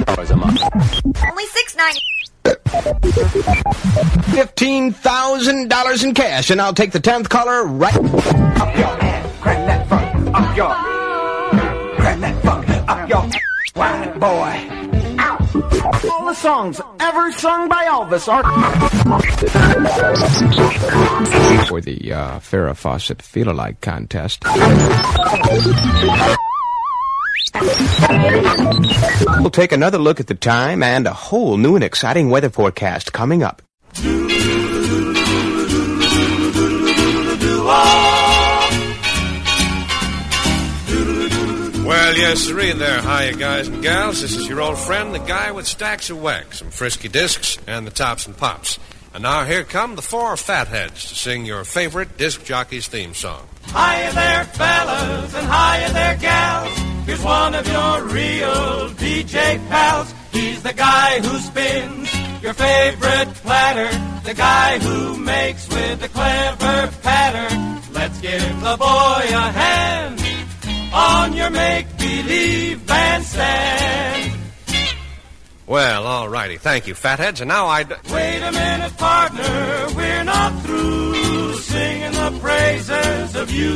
Only $6.90. $15,000 in cash, and I'll take the 10th caller right up your ass. Crank that funk up your crank that funk up your white boy. Ow. All the songs ever sung by Elvis are for the Farrah Fawcett Feel-Alike contest. We'll take another look at the time and a whole new and exciting weather forecast coming up. Well, yes, sirree there. Hiya, guys and gals. This is your old friend, the guy with stacks of wax, some frisky discs, and the tops and pops. And now here come the four fatheads to sing your favorite disc jockey's theme song. Hiya there, fellas, and hiya there, gals. Here's one of your real DJ pals. He's the guy who spins your favorite platter, the guy who makes with a clever patter. Let's give the boy a hand on your make-believe bandstand. Well, all righty. Thank you, fatheads. And now Wait a minute, partner. We're not through singing the praises of you.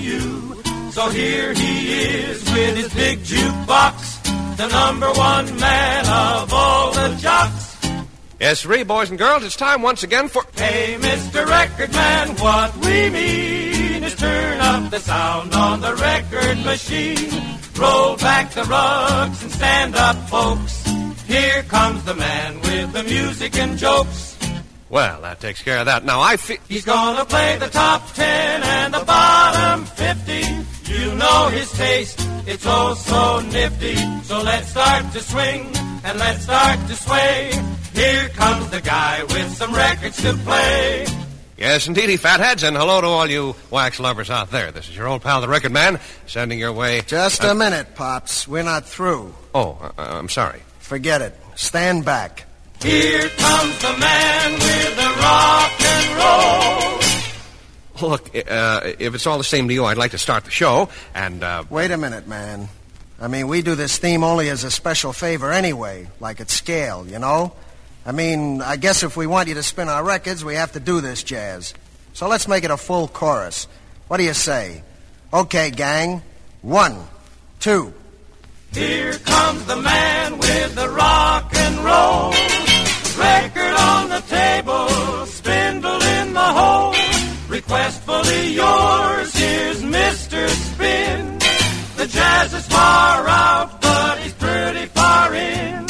So here he is with his big jukebox, the number one man of all the jocks. Yes, sirree, boys and girls, it's time once again for... Hey, Mr. Record Man, what we mean is turn up the sound on the record machine. Roll back the rugs and stand up, folks. Here comes the man with the music and jokes. Well, that takes care of that. Now, He's gonna play the top 10 and the bottom 50. You know his taste, it's oh so nifty. So let's start to swing and let's start to sway. Here comes the guy with some records to play. Yes, indeedy, fatheads, and hello to all you wax lovers out there. This is your old pal, the Record Man, sending your way... Just a minute, Pops. We're not through. Oh, I'm sorry. Forget it. Stand back. Here comes the man with the rock and roll. Look, if it's all the same to you, I'd like to start the show, and, Wait a minute, man. I mean, we do this theme only as a special favor anyway, like at scale, you know? I mean, I guess if we want you to spin our records, we have to do this jazz. So let's make it a full chorus. What do you say? Okay, gang. 1, 2. Here comes the man with the rock and roll. Record on the table, spindle in the hole. Requestfully yours, here's Mr. Spin. The jazz is far out, but he's pretty far in.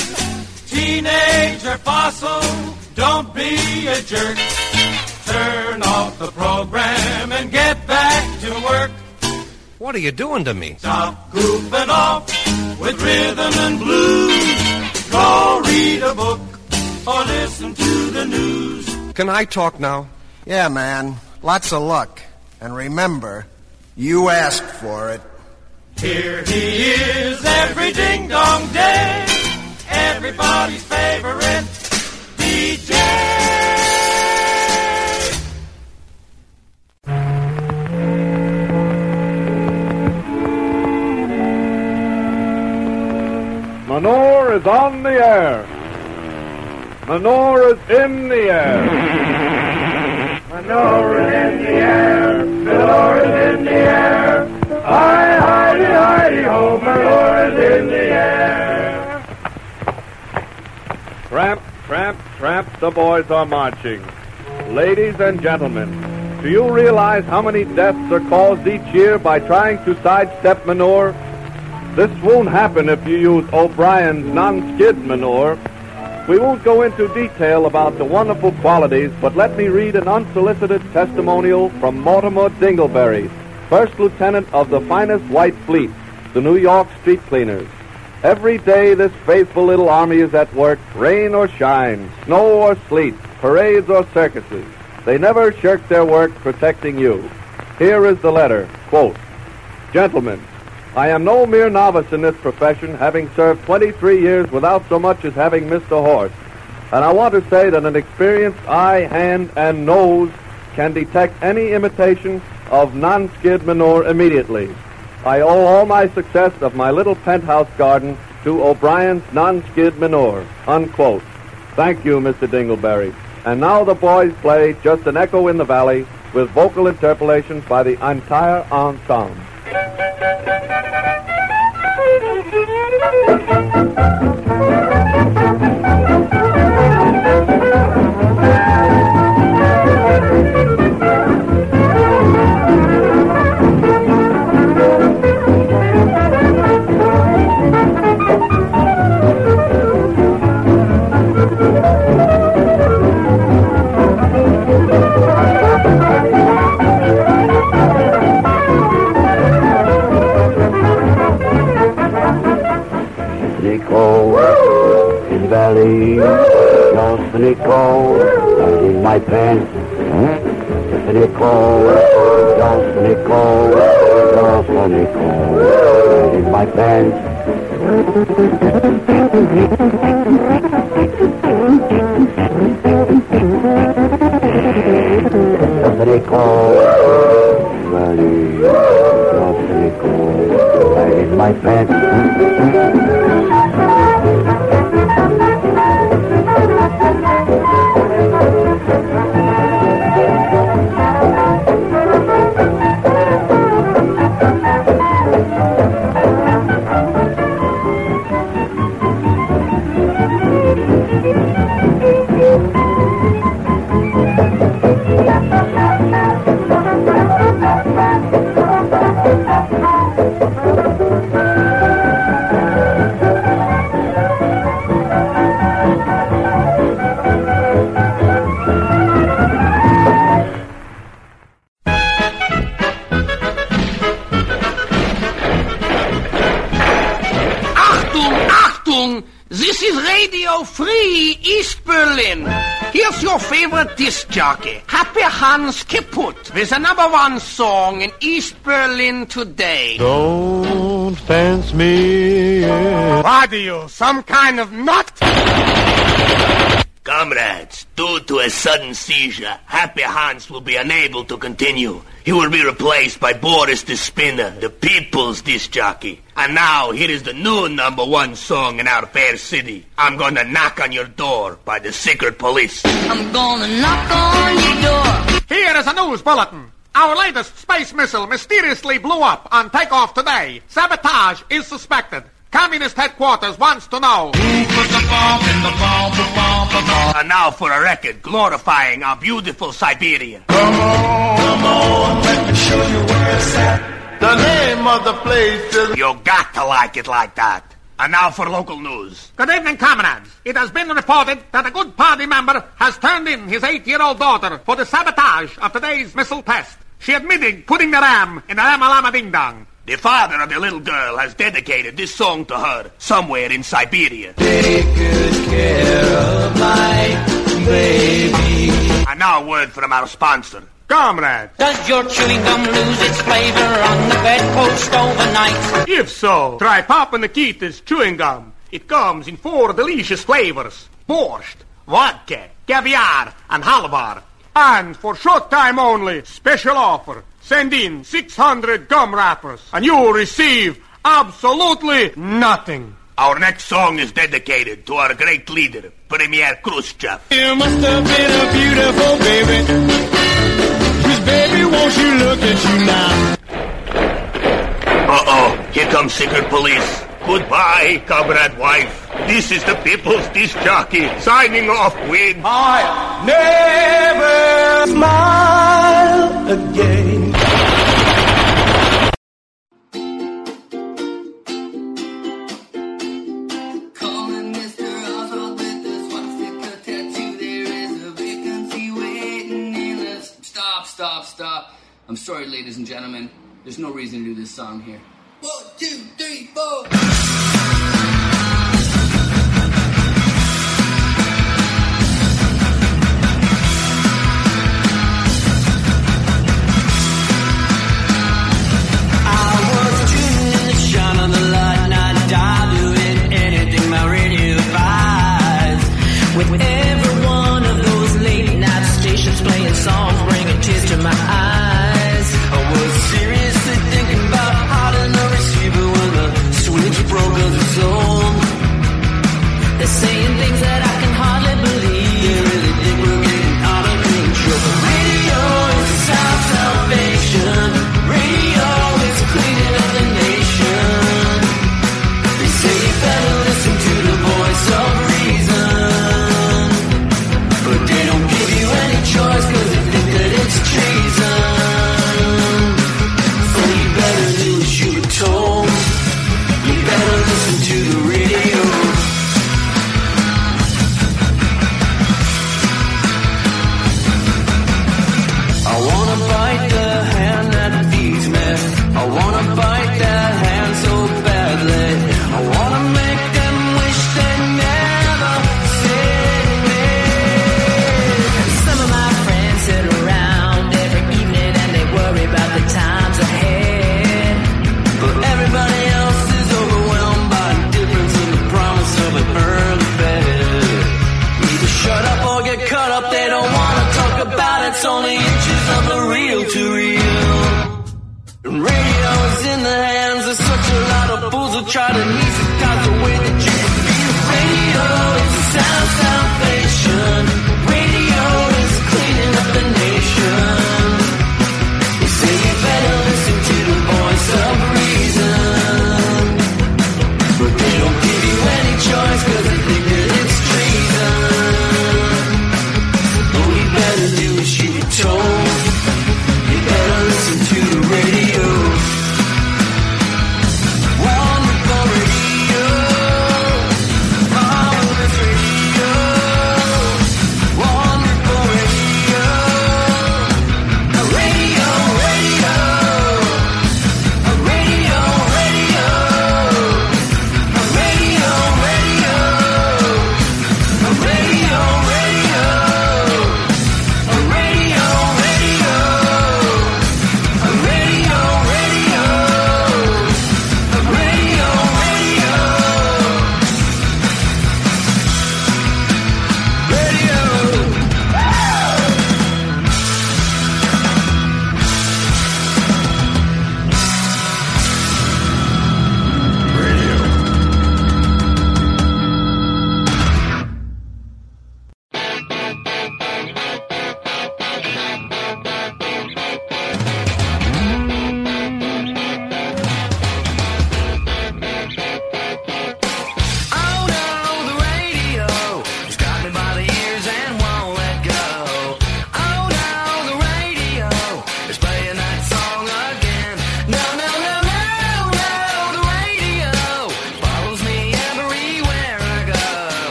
Teenager fossil, don't be a jerk. Turn off the program and get back to work. What are you doing to me? Stop goofing off with rhythm and blues. Go read a book or listen to the news. Can I talk now? Yeah, man. Lots of luck. And remember, you asked for it. Here he is every ding-dong day. Everybody's favorite DJ. Manure is on the air. Manure is in the air. Manure is in the air. Manure is in the air. Hi, hi, hi, ho, manure is in the air. Tramp, tramp, tramp, the boys are marching. Ladies and gentlemen, do you realize how many deaths are caused each year by trying to sidestep manure? This won't happen if you use O'Brien's non-skid manure. We won't go into detail about the wonderful qualities, but let me read an unsolicited testimonial from Mortimer Dingleberry, First Lieutenant of the finest white fleet, the New York Street Cleaners. Every day this faithful little army is at work, rain or shine, snow or sleet, parades or circuses. They never shirk their work protecting you. Here is the letter, quote, Gentlemen, I am no mere novice in this profession, having served 23 years without so much as having missed a horse. And I want to say that an experienced eye, hand, and nose can detect any imitation of non-skid manure immediately. I owe all my success of my little penthouse garden to O'Brien's non-skid manure, unquote. Thank you, Mr. Dingleberry. And now the boys play Just an Echo in the Valley with vocal interpolations by the entire ensemble. In the valley, just an echo in my pants. Just an echo, just an echo, just an echo in my pants. Just an echo, valley, just an echo in my pants. This is Radio Free East Berlin. Here's your favorite disc jockey, Happy Hans Kipput, with the #1 song in East Berlin today. Don't fence me in. What are you, some kind of nut? Comrades, due to a sudden seizure, Happy Hans will be unable to continue. He will be replaced by Boris the Spinner, the people's disc jockey. And now, here is the new #1 song in our fair city. I'm gonna knock on your door by the secret police. I'm gonna knock on your door. Here is a news bulletin. Our latest space missile mysteriously blew up on takeoff today. Sabotage is suspected. Communist headquarters wants to know. Who put the bomb in the bomb? And now for a record glorifying our beautiful Siberia. Come on, let me show you where it's at. The name of the place is... You got to like it like that. And now for local news. Good evening, comrades. It has been reported that a good party member has turned in his 8-year-old daughter for the sabotage of today's missile test. She admitted putting the ram in the Ramalama Ding Dong. The father of the little girl has dedicated this song to her somewhere in Siberia. Take good care of my baby. And now a word from our sponsor. Comrades, Does your chewing gum lose its flavor on the bedpost overnight? if so, try Papa Nikita's chewing gum. It comes in 4 delicious flavors. Borscht, vodka, caviar, and halvar. And for short time only, special offer. Send in 600 gum wrappers, and you will receive absolutely nothing. Our next song is dedicated to our great leader, Premier Khrushchev. You must have been a beautiful baby. 'Cause baby, won't you look at you now? Uh-oh, here comes secret police. Goodbye, comrade wife. This is the people's disc jockey, signing off with... I never smile again. Calling Mr. Oswald with the swastika tattoo. There is a vacancy waiting in the... Stop. I'm sorry, ladies and gentlemen. There's no reason to do this song here. 1, 2, 3, 4. With every one of those late night stations playing songs, bringing tears to my eyes. I was seriously thinking about hot enough.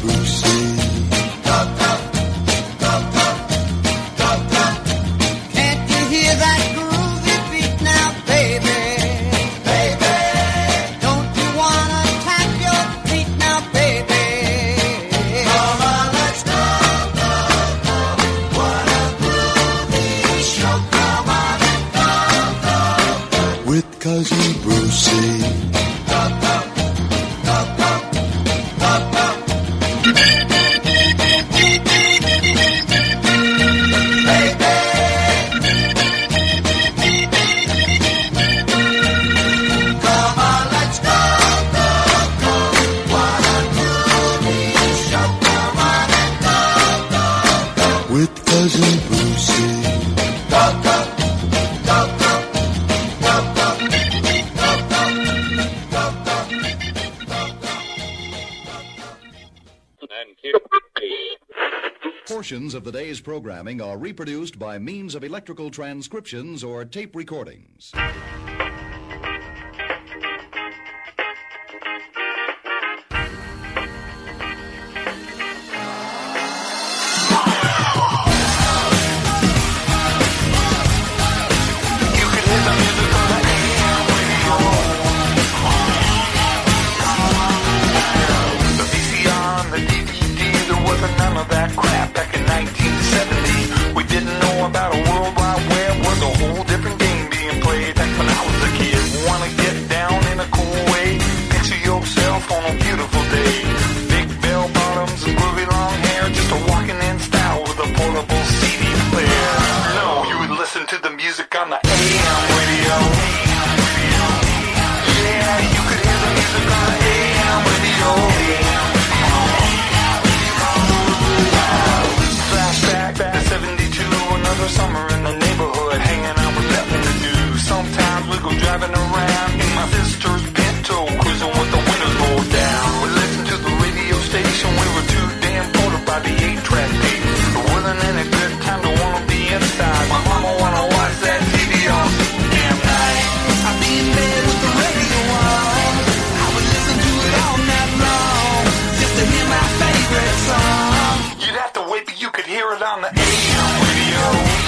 Brucey. Can't you hear that groovy beat now, baby? Baby, don't you wanna tap your feet now, baby? Come on, let's go, go, go. What a groovy show. Come on and go, go, go. With Cousin Brucey. Go, go, go, go, go, go. With Cousin Brucey. Portions of the day's programming are reproduced by means of electrical transcriptions or tape recordings. The VCR and the DVD, there wasn't none of that crap back in 1970. We didn't know about a World Wide Web, was a whole different game being played back when I was a kid. Wanna get down in a cool way, picture yourself on a beautiful day. Big bell bottoms and groovy long hair, just a walking in style with a portable CD player. No, you would listen to the music on the AM radio. Yeah, you could hear the music on the AM radio. Flashback to 72, another summer in the neighborhood, hanging out with nothing to do. Sometimes we go driving around in my sister's Pinto, cruising with the windows rolled down. We listened to the radio station, we were too damn bored about the 8-track tape. There wasn't any good time to wanna be inside. My mama wanna watch that TV all damn night. I'd be in bed with the radio on. I would listen to it all night long, just to hear my favorite song. You'd have to wait, but you could hear it on the AM radio.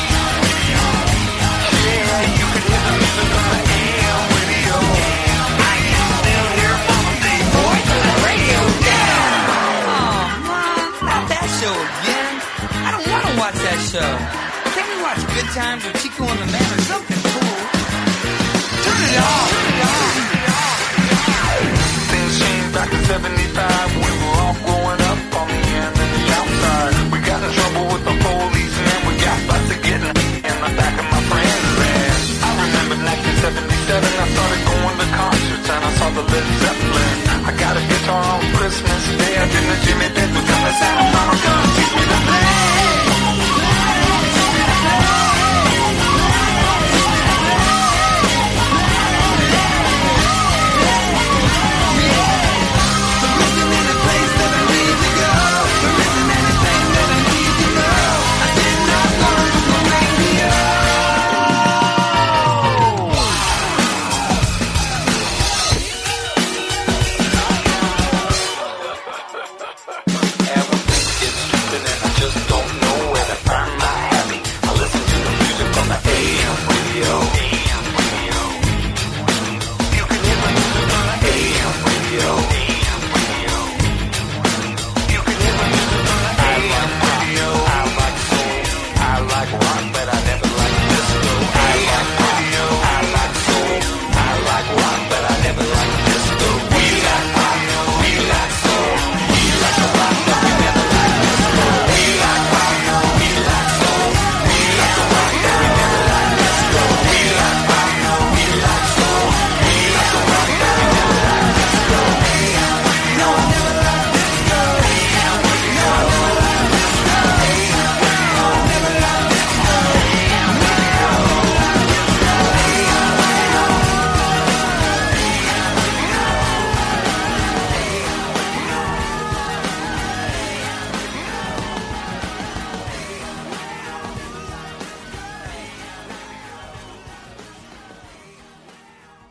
Yeah, you could hear the music on the AM radio. I can still hear Mama say, boy, turn the radio down. Oh, Mom, not that show again. I don't want to watch that show. Can't we watch Good Times or Chico and the Man or something cool? Turn it off. Things changed back in 75. We were all growing up on the end and the outside. We got in trouble with the police and we got busted getting in the back of my friend's van. I remember 1977, I started going to concerts and I saw the Led Zeppelin. I got a guitar on Christmas Day. I did the Jimmy Page with Come and Santa Mama come teach me to play.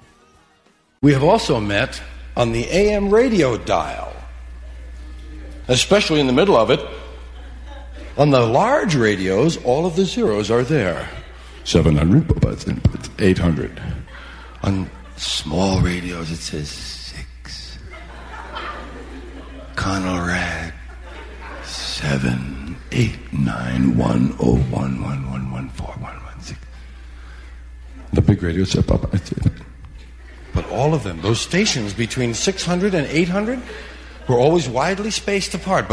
We have also met on the AM radio dial. especially in the middle of it. On the large radios, all of the zeros are there. 700, 800. On small radios, it says 6. Conrad, 7, 8, 9, 1, 0, 1, 1, 1, 1, 4, 1, 1, 6. The big radios, but all of them, those stations between 600 and 800, were always widely spaced apart.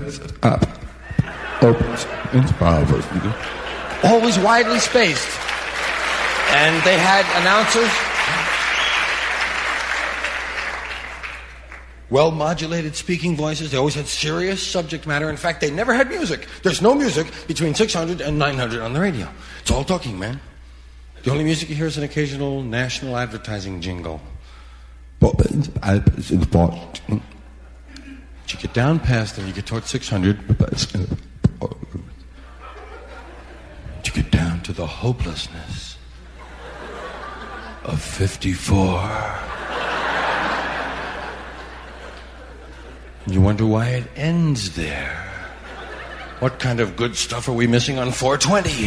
Always widely spaced. And they had announcers, well-modulated speaking voices. They always had serious subject matter. In fact, they never had music. There's no music between 600 and 900 on the radio. It's all talking, man. The only music you hear is an occasional national advertising jingle. But you get down past them, you get towards 600. You get down to the hopelessness of 54. You wonder why it ends there. What kind of good stuff are we missing on 420?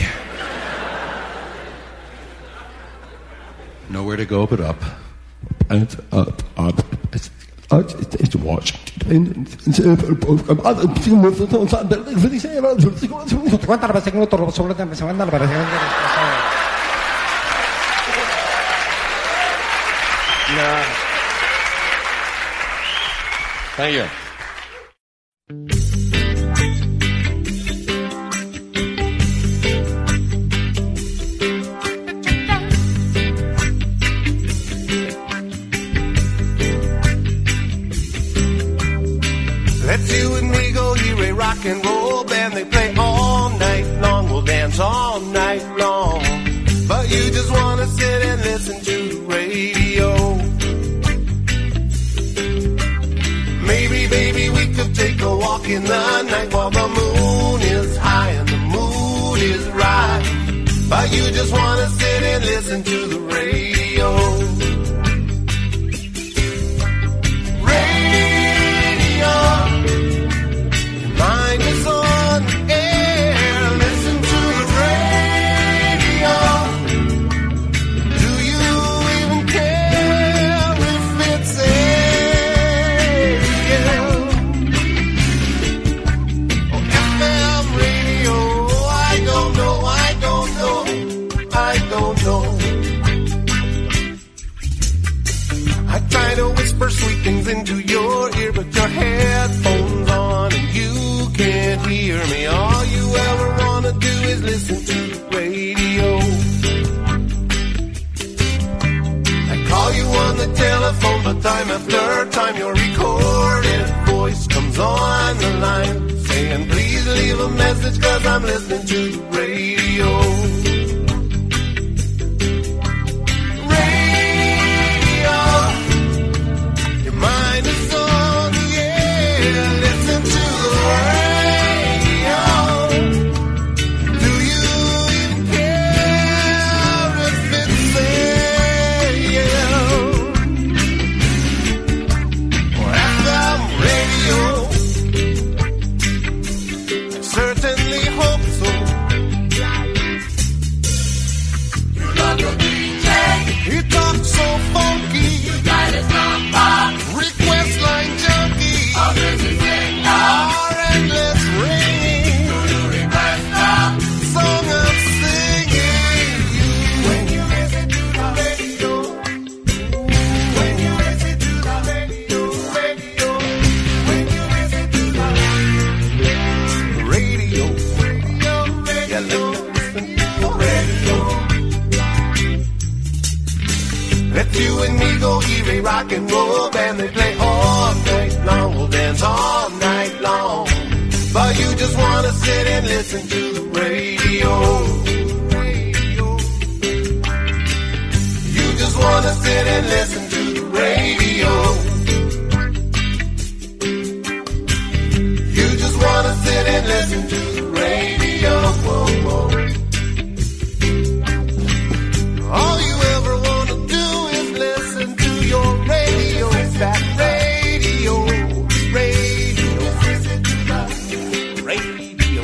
Nowhere to go but up. And up. It's Washington. Thank you. Let's you and me go hear a rock and roll band. They play all night long. We'll dance all night long. But you just want to sit and listen to the radio. Maybe, baby, we could take a walk in the night while the moon is high and the mood is right. But you just want to sit and listen to the radio. Radio. Your mind is on the air. Listen to the radio. Do you even care if it's AM or FM radio? I don't know. I try to whisper sweet things into your ear, but your headphones on and you can't hear me. All you ever want to do is listen to the radio. I call you on the telephone, but time after time your recorded voice comes on the line saying, please leave a message 'cause I'm listening to the radio. Mind is on the air, listen to the radio. Do you even care if it's AM or FM radio? I certainly hope so. You love your DJ. He talks so funky. You got his number. Request line junkie. Others is in love. Our endless ringing. Do you request a song I'm singing? When you listen to the radio. When you listen to the radio. When you listen to the radio. Yeah, listen to the radio. Let you and me go hear a rock and roll band. They play all night long. We'll dance all night long. But you just want to sit and listen to the radio. You just want to sit and listen to the radio. You just want to sit and listen to the radio. Whoa, whoa. All you ever want to do is listen to your radio. That radio. radio.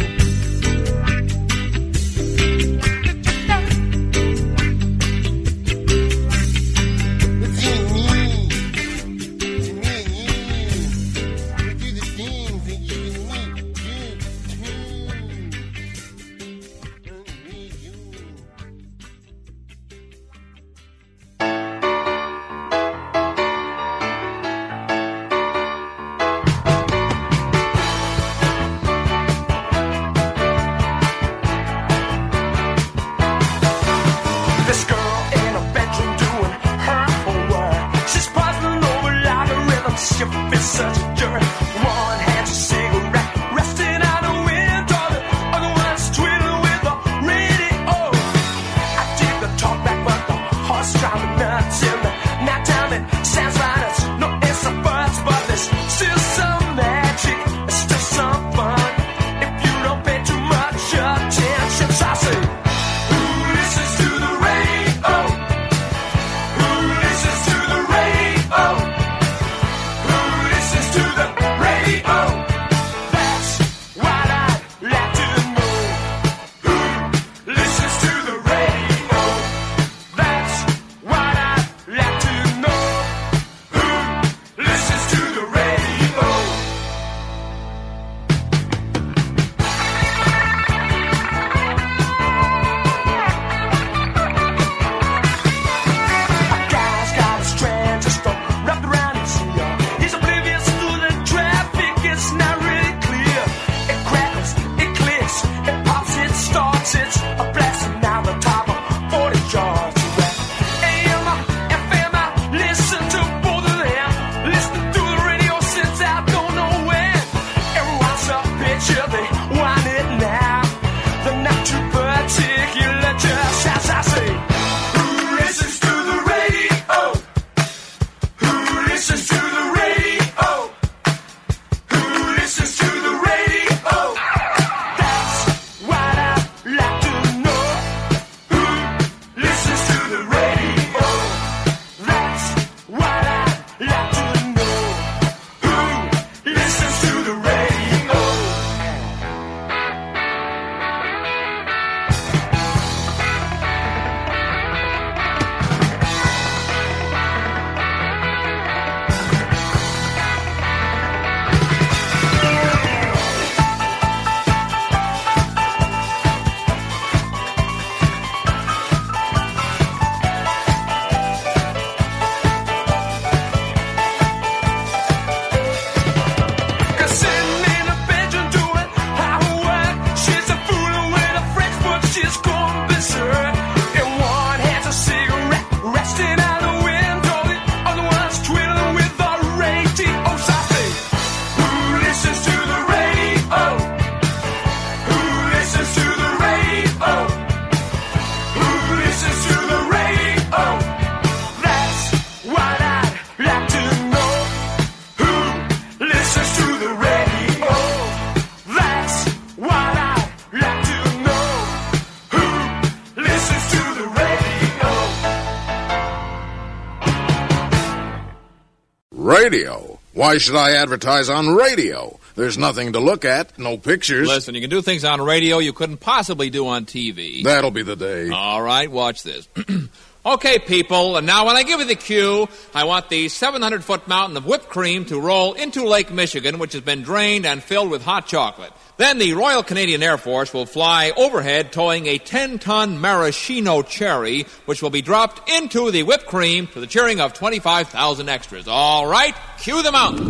Radio. Why should I advertise on radio? There's nothing to look at, no pictures. Listen, you can do things on radio you couldn't possibly do on TV. That'll be the day. All right, watch this. Okay, people, and now when I give you the cue, I want the 700-foot mountain of whipped cream to roll into Lake Michigan, which has been drained and filled with hot chocolate. Then the Royal Canadian Air Force will fly overhead towing a 10-ton maraschino cherry, which will be dropped into the whipped cream to the cheering of 25,000 extras. All right, cue the mountain.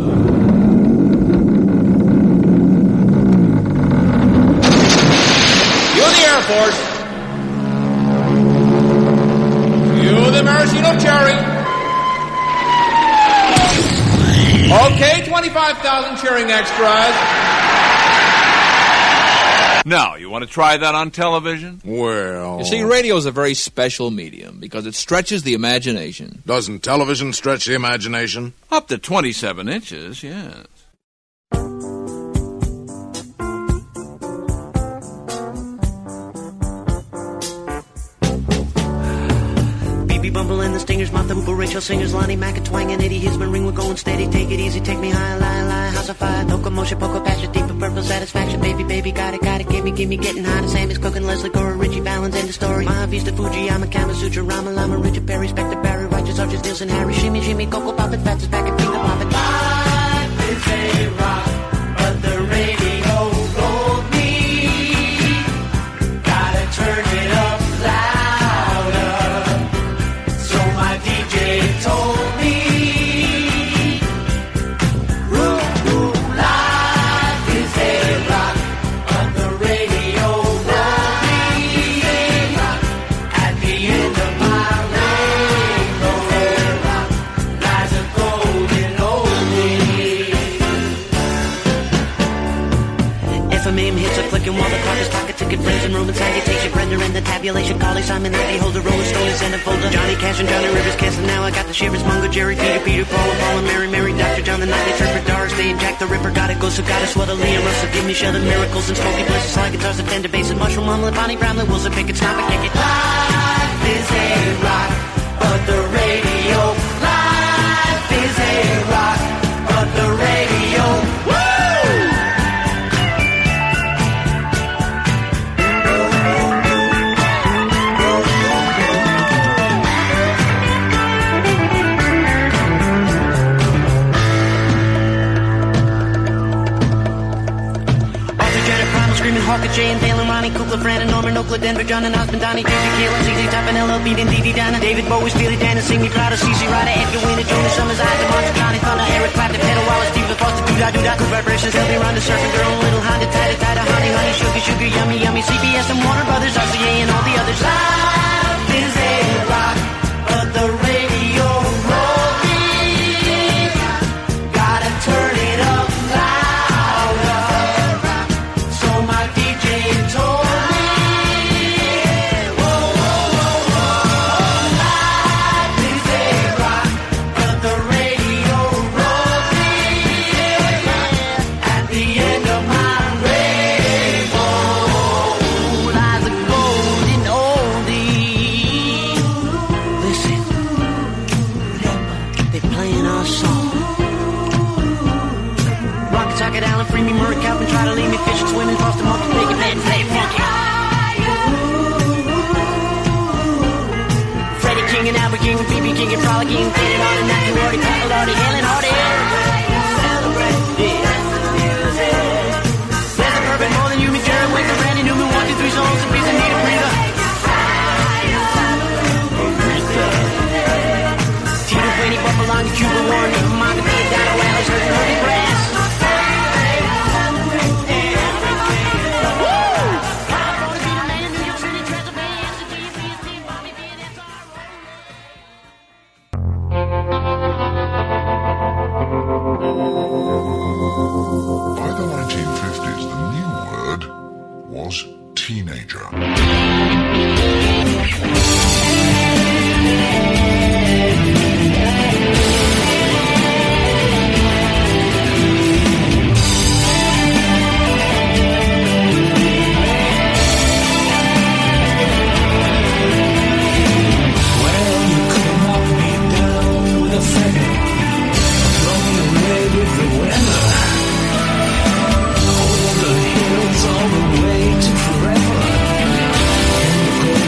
Cue the Air Force. Cue the maraschino cherry. Okay, 25,000 cheering extras. Now, you want to try that on television? Well... You see, radio is a very special medium because it stretches the imagination. Doesn't television stretch the imagination? Up to 27 inches, yes. Bumble and the Stingers, Martha Hooper, Rachel Singers, Lonnie Mack, and Twang, and Eddie Hisman, ring, we're going steady, take it easy, take me high, lie, lie, house of fire, no commotion, poker, passion, deep and purple, feel satisfaction. Baby, got it, give me getting hot. Sam is cooking, Leslie Gore, Richie Valens, end of story. Mahavista, Fujiyama, Kama Sutra, Rama Lama, Richard Perry, Spectre Barry, Righteous Arches, Nielsen, Harry, Shimmy, Coco Poppin', Fats is back and finger poppin'. Life is a rock, but the radio rolled me. Gotta turn it up louder. So my DJ told me. While the clock is pocket ticket, friends and Roman salutation, Brenda and the tabulation, Carly, Simon, Ivy, Holder, Rolling Stones, and a folder, Johnny Cash and Johnny Rivers, Cancer, now I got the shivers, Mungo, Jerry, Peter, Paul, and Mary, Dr. John, the Nightly Tripper, Doris Day, and Jack the Ripper, gotta go, so gotta swell, Liam Russell, give me Sheldon, Miracles, and Smokey Blizzards, slide guitars, and Fender basses, Mushroom, Mumlet, Bonnie, Bramlett, Wilson, Pickett, Snap, and Kick It. Life is a rock, but the radio, life is a rock, but the radio, woo! Hawker, Jay and Dale and Ronnie, Kukla, Fran and Norman, Oakland, Denver, John and Osmond, Donnie, David, Kayla, ZZ Top and LLB, then Dee Donna, David Bowie, Steely Dan, and Sing Me Proud, CC Ryder, Edgar Winter, Jonas Summers, Isaac, Monster, Johnny Thunder, Eric Clapton, Pedal Wallace, Steve Foster, Doo-Dah, Good Vibrations, He'll be Ronda, Surfing Girl, Little Honda, Tida, Honey, Sugar, Yummy, CBS and Warner Brothers, RCA and all the others. Life is a rock, but the radio rolled me. Gotta turn it up louder. So my DJ told me, whoa, life is a rock, but the radio rolled me. At the end of my rainbow lies a golden oldie. Listen, they're playing our song. Rocket Socket, Allen, free me, Murray, Calvin, try to leave me, fish, swimming, cross the monkey, make it bad, play funky. Freddie King and Albert King, BB King and Frolicking, getting on and knocking, Lordy, Papa, Lordy, Helen, Hardy. Celebrate, there's a bourbon more than you, me, Jared, Wicker, Randy Newman, 1, 2, 3 songs, a piece of need a breather. Tito, Queenie, Buffalonga, Cuba, Warren, Manga, Big Dino, Alice, Hurting, Herbie, Grass. By the 1950s, the new word was teenager. All the way to forever.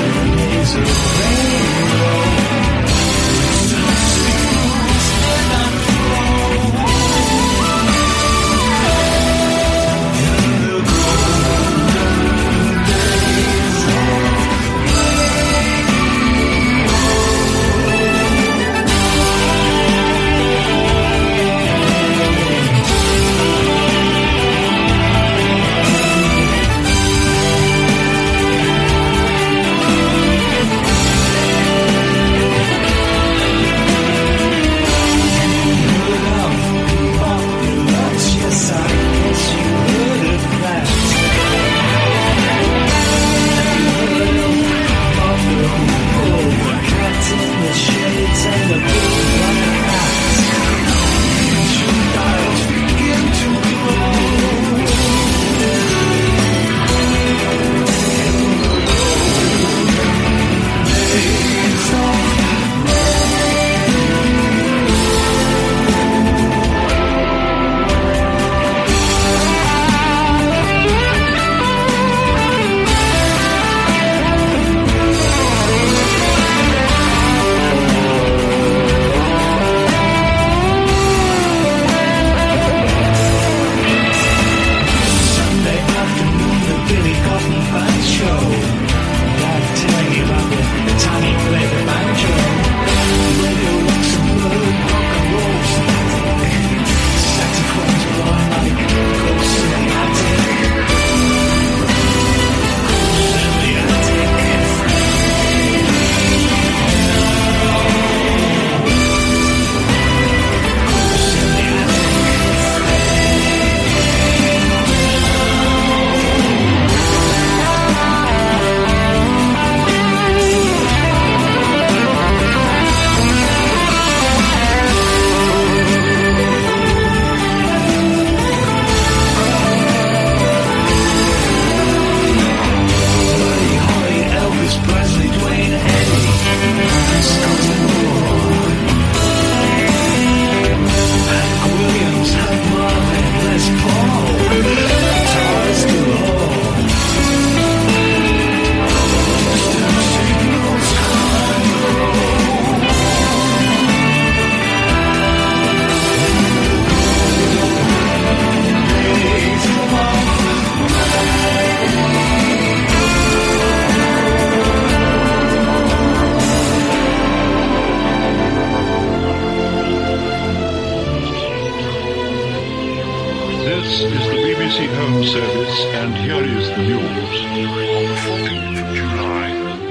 is the news on the 14th of July,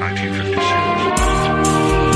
1956.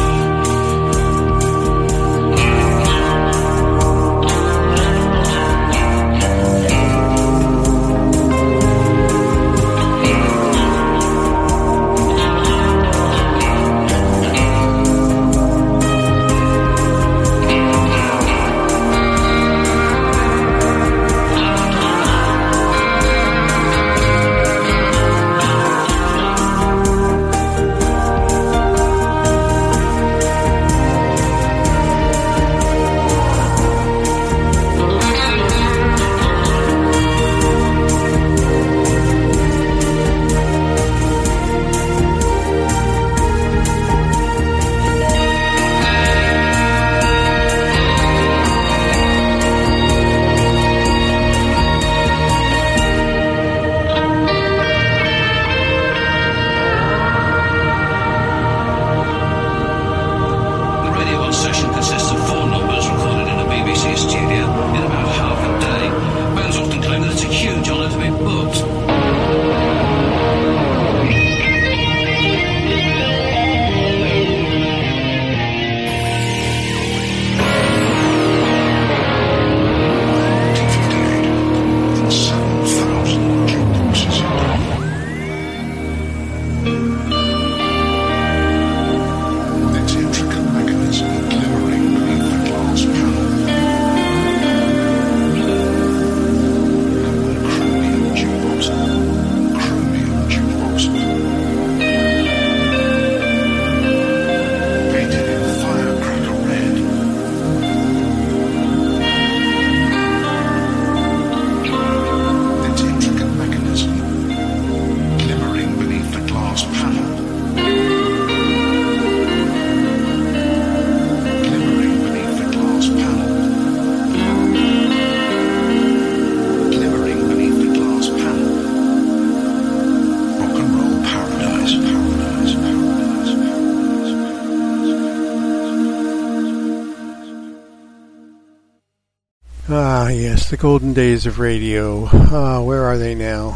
Ah, yes, the golden days of radio. Where are they now?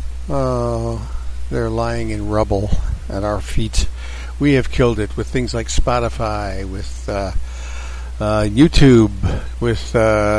They're lying in rubble at our feet. We have killed it with things like Spotify, with YouTube, with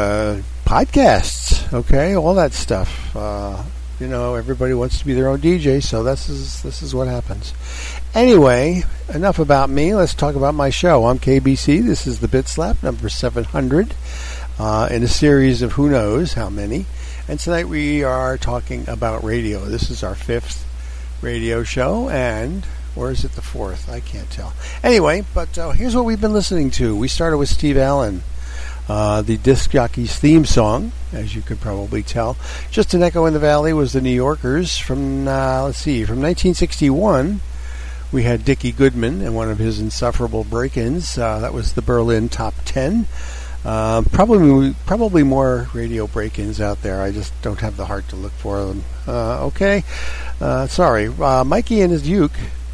podcasts, okay, all that stuff. You know, everybody wants to be their own DJ, so this is what happens. Anyway, enough about me. Let's talk about my show. I'm KBC. This is the Bit Slap, number 700. In a series of who knows how many. And tonight we are talking about radio. This is our 5th radio show, and or is it the 4th? I can't tell. Anyway, but here's what we've been listening to. We started with Steve Allen, the Disc Jockey's theme song, as you could probably tell. Just an Echo in the Valley was the New Yorkers from, from 1961. We had Dickie Goodman and one of his insufferable break-ins. That was the Berlin Top 10. Probably more radio break-ins out there. I just don't have the heart to look for them. Okay. Sorry. Mikey and his Uke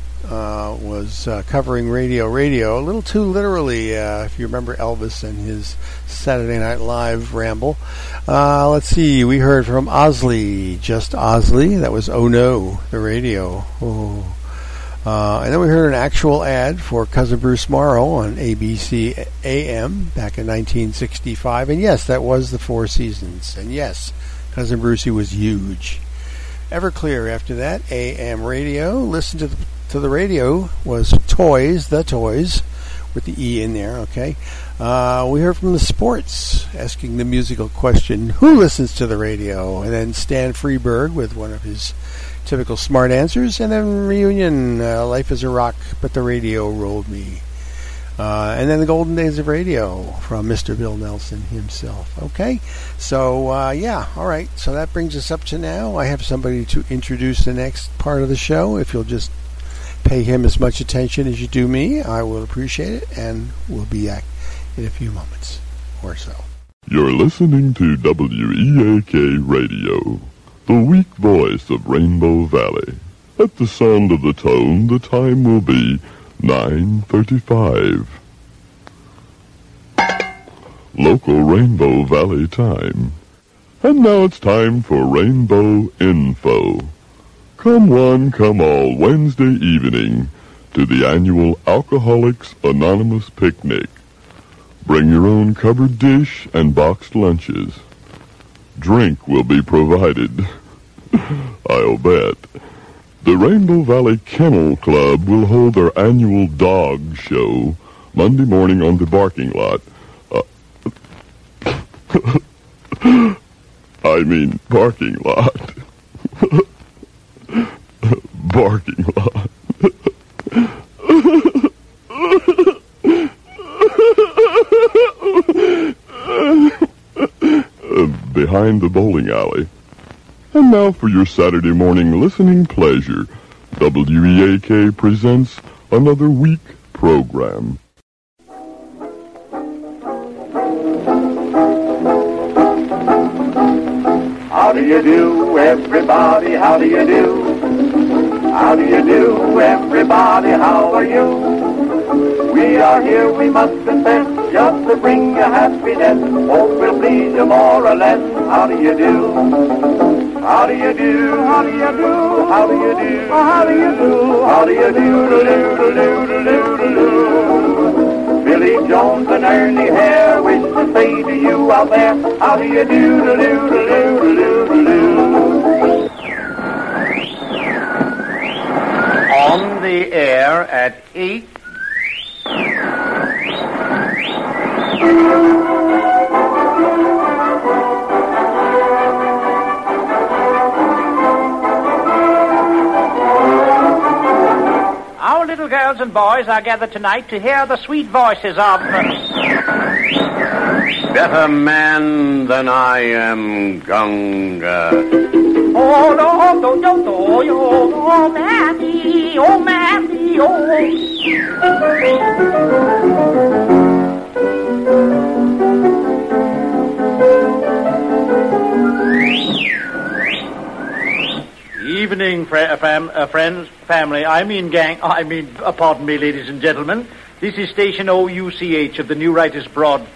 was covering radio a little too literally, if you remember Elvis and his Saturday Night Live ramble. Let's see. We heard from Osley, just Osley. That was Oh No, the radio. Oh. And then we heard an actual ad for Cousin Bruce Morrow on ABC AM back in 1965. And yes, that was the Four Seasons. And yes, Cousin Brucey was huge. Everclear after that, AM radio. Listen to the radio was Toys, the Toys, with the E in there, okay? We heard from the Sports, asking the musical question, who listens to the radio? And then Stan Freberg with one of his typical smart answers, and then Reunion, Life is a Rock, but the radio rolled me. And then the golden days of radio from Mr. Bill Nelson himself. Okay, so yeah, all right. So that brings us up to now. I have somebody to introduce the next part of the show. If you'll just pay him as much attention as you do me, I will appreciate it, and we'll be back in a few moments or so. You're listening to WEAK Radio, the weak voice of Rainbow Valley. At the sound of the tone, the time will be 9:35. Local Rainbow Valley time. And now it's time for Rainbow Info. Come one, come all, Wednesday evening to the annual Alcoholics Anonymous Picnic. Bring your own covered dish and boxed lunches. Drink will be provided. I'll bet. The Rainbow Valley Kennel Club will hold their annual dog show Monday morning on the parking lot. Parking lot. Parking lot. Behind the bowling alley. And now for your Saturday morning listening pleasure, WEAK presents another week program. How do you do, everybody? How do you do? How do you do, everybody? How are you? We are here, we must confess, just to bring you happiness. Hope we'll please you more or less. How do you do? How do you do? How do you do? How do you do? How do you do? How do you do? Billy Jones and Ernie Hare wish to say to you out there, how do you do? On the air at 8. Our little girls and boys are gathered tonight to hear the sweet voices of... Better man than I am, Gunga. Oh, no, do, do, do, oh, Matty, oh, Matty, oh. Evening, friends, family, pardon me, ladies and gentlemen. This is station OUCH of the New Writers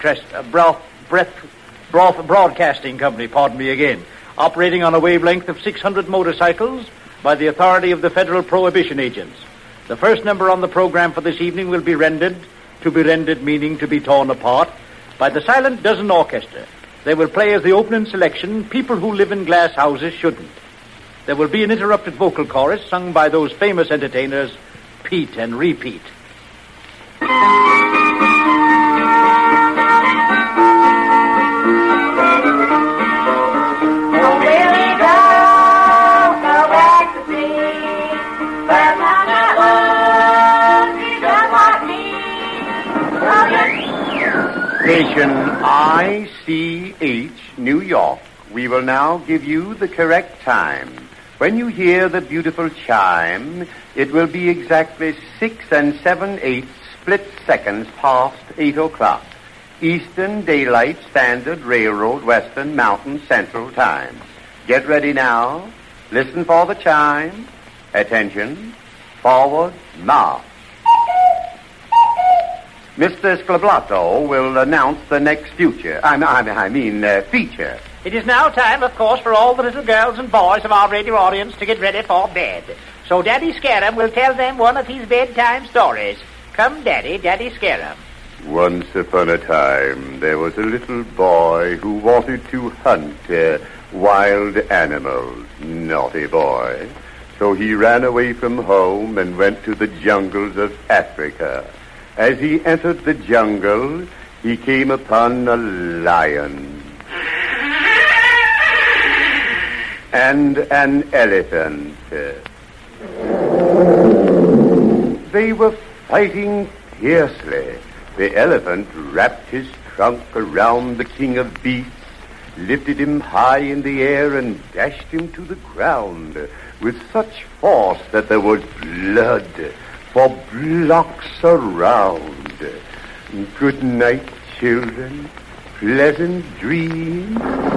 Broadcasting Company, pardon me again, operating on a wavelength of 600 motorcycles by the authority of the Federal Prohibition Agents. The first number on the program for this evening will be rendered meaning to be torn apart, by the Silent Dozen Orchestra. They will play as the opening selection, People Who Live in Glass Houses Shouldn't. There will be an interrupted vocal chorus sung by those famous entertainers, Pete and Repeat. Station ICH, New York. We will now give you the correct time. When you hear the beautiful chime, it will be exactly 6 7/8 split seconds past 8 o'clock. Eastern Daylight Standard Railroad Western Mountain Central Time. Get ready now. Listen for the chime. Attention. Forward, march. Mr. Sclablato will announce the next feature. Feature. It is now time, of course, for all the little girls and boys of our radio audience to get ready for bed. So Daddy Scarum will tell them one of his bedtime stories. Come, Daddy Scarum. Once upon a time, there was a little boy who wanted to hunt wild animals. Naughty boy. So he ran away from home and went to the jungles of Africa. As he entered the jungle, he came upon a lion and an elephant. They were fighting fiercely. The elephant wrapped his trunk around the king of beasts, lifted him high in the air, and dashed him to the ground with such force that there was blood for blocks around. Good night, children. Pleasant dreams.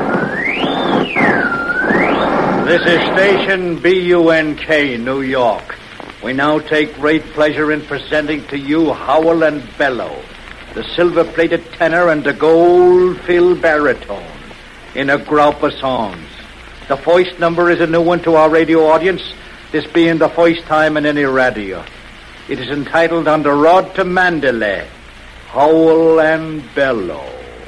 This is station BUNK, New York. We now take great pleasure in presenting to you Howl and Bellow, the silver-plated tenor and the gold-filled baritone in a group of songs. The first number is a new one to our radio audience. this being the first time in any radio. It is entitled On the Road to Mandalay, Howl and Bellow.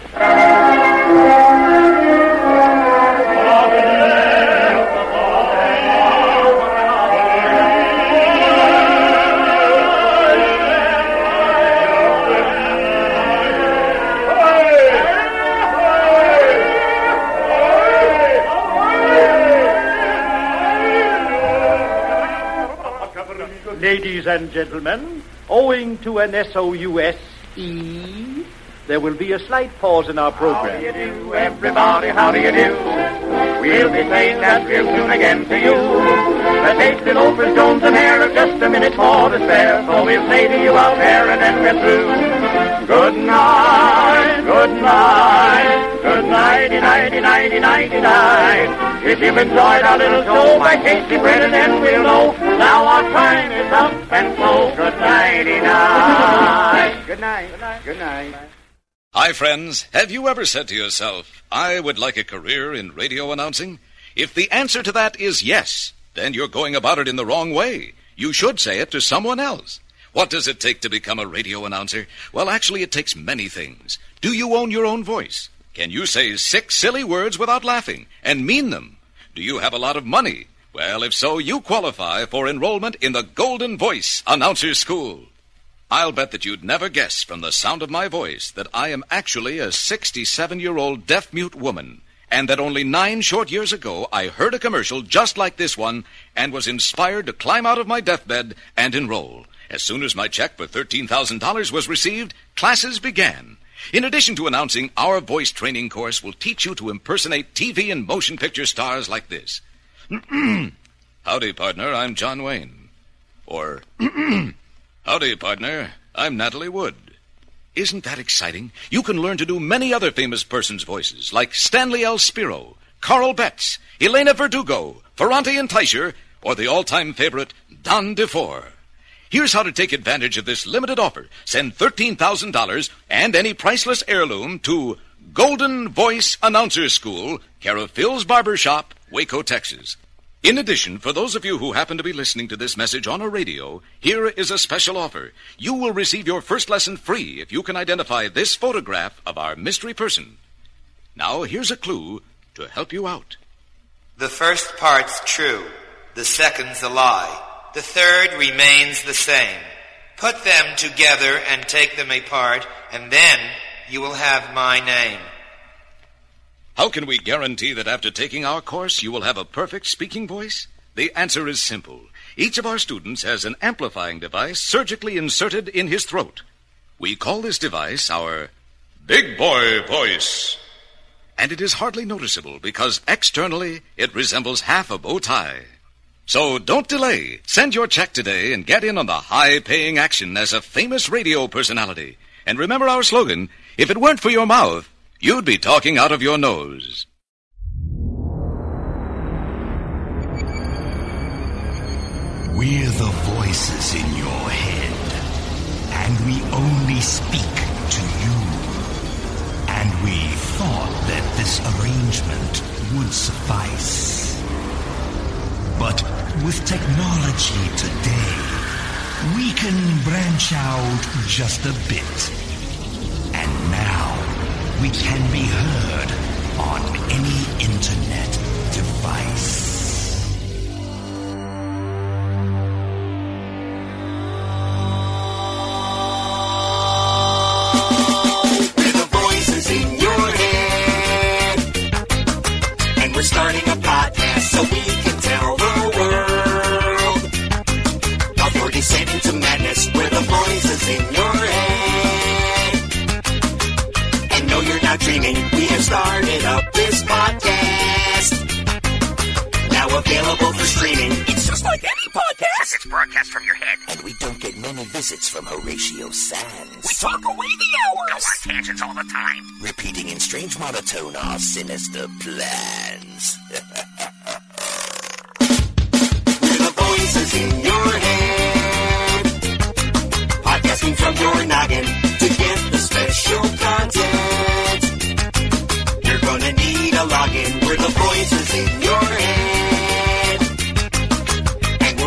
Ladies and gentlemen, owing to an SOUSE, there will be a slight pause in our program. How do you do, everybody? How do you do? We'll be saying that real soon again to you. The tasty loafers, Jones and Hare have just a minute more to spare, so we'll say to you out there and then we're through. Good night, good night, good nighty, nighty, nighty, nighty, night. If you've enjoyed our little show by tasty bread, and then we'll know now our time is up and so good nighty night. Good night. Good night. Hi, friends. Have you ever said to yourself, I would like a career in radio announcing? If the answer to that is yes, then you're going about it in the wrong way. You should say it to someone else. What does it take to become a radio announcer? Well, actually, it takes many things. Do you own your own voice? Can you say 6 silly words without laughing and mean them? Do you have a lot of money? Well, if so, you qualify for enrollment in the Golden Voice Announcer School. I'll bet that you'd never guess from the sound of my voice that I am actually a 67-year-old deaf-mute woman, and that only 9 short years ago I heard a commercial just like this one and was inspired to climb out of my deathbed and enroll. As soon as my check for $13,000 was received, classes began. In addition to announcing, our voice training course will teach you to impersonate TV and motion picture stars like this. Howdy, partner, I'm John Wayne. Or, howdy, partner, I'm Natalie Wood. Isn't that exciting? You can learn to do many other famous persons' voices, like Stanley L. Spiro, Carl Betts, Elena Verdugo, Ferrante and Teicher, or the all-time favorite, Don DeFore. Here's how to take advantage of this limited offer. Send $13,000 and any priceless heirloom to Golden Voice Announcer School, care of Phil's Barber Shop, Waco, Texas. In addition, for those of you who happen to be listening to this message on a radio, here is a special offer. You will receive your first lesson free if you can identify this photograph of our mystery person. Now, here's a clue to help you out. The first part's true. The second's a lie. The third remains the same. Put them together and take them apart, and then you will have my name. How can we guarantee that after taking our course you will have a perfect speaking voice? The answer is simple. Each of our students has an amplifying device surgically inserted in his throat. We call this device our Big Boy Voice. And it is hardly noticeable because externally it resembles half a bow tie. So don't delay. Send your check today and get in on the high-paying action as a famous radio personality. And remember our slogan, if it weren't for your mouth, you'd be talking out of your nose. We're the voices in your head, and we only speak to you. And we thought that this arrangement would suffice. But with technology today, we can branch out just a bit. And now we can be heard on any internet device. We're the voices in your head, and we're starting a podcast so we can tell the world of your descent into madness. We're the voices in your head, and no, you're not dreaming. We have started up this podcast, now available for streaming. It's just like any podcast. It's broadcast from your head, and we don't get many visits from Horatio Sands. We talk away the hours. Go on tangents all the time, repeating in strange monotone our sinister plans. We're the voices in your head, podcasting from your noggin to get the special content. You're gonna need a login. We're the voices in your head, and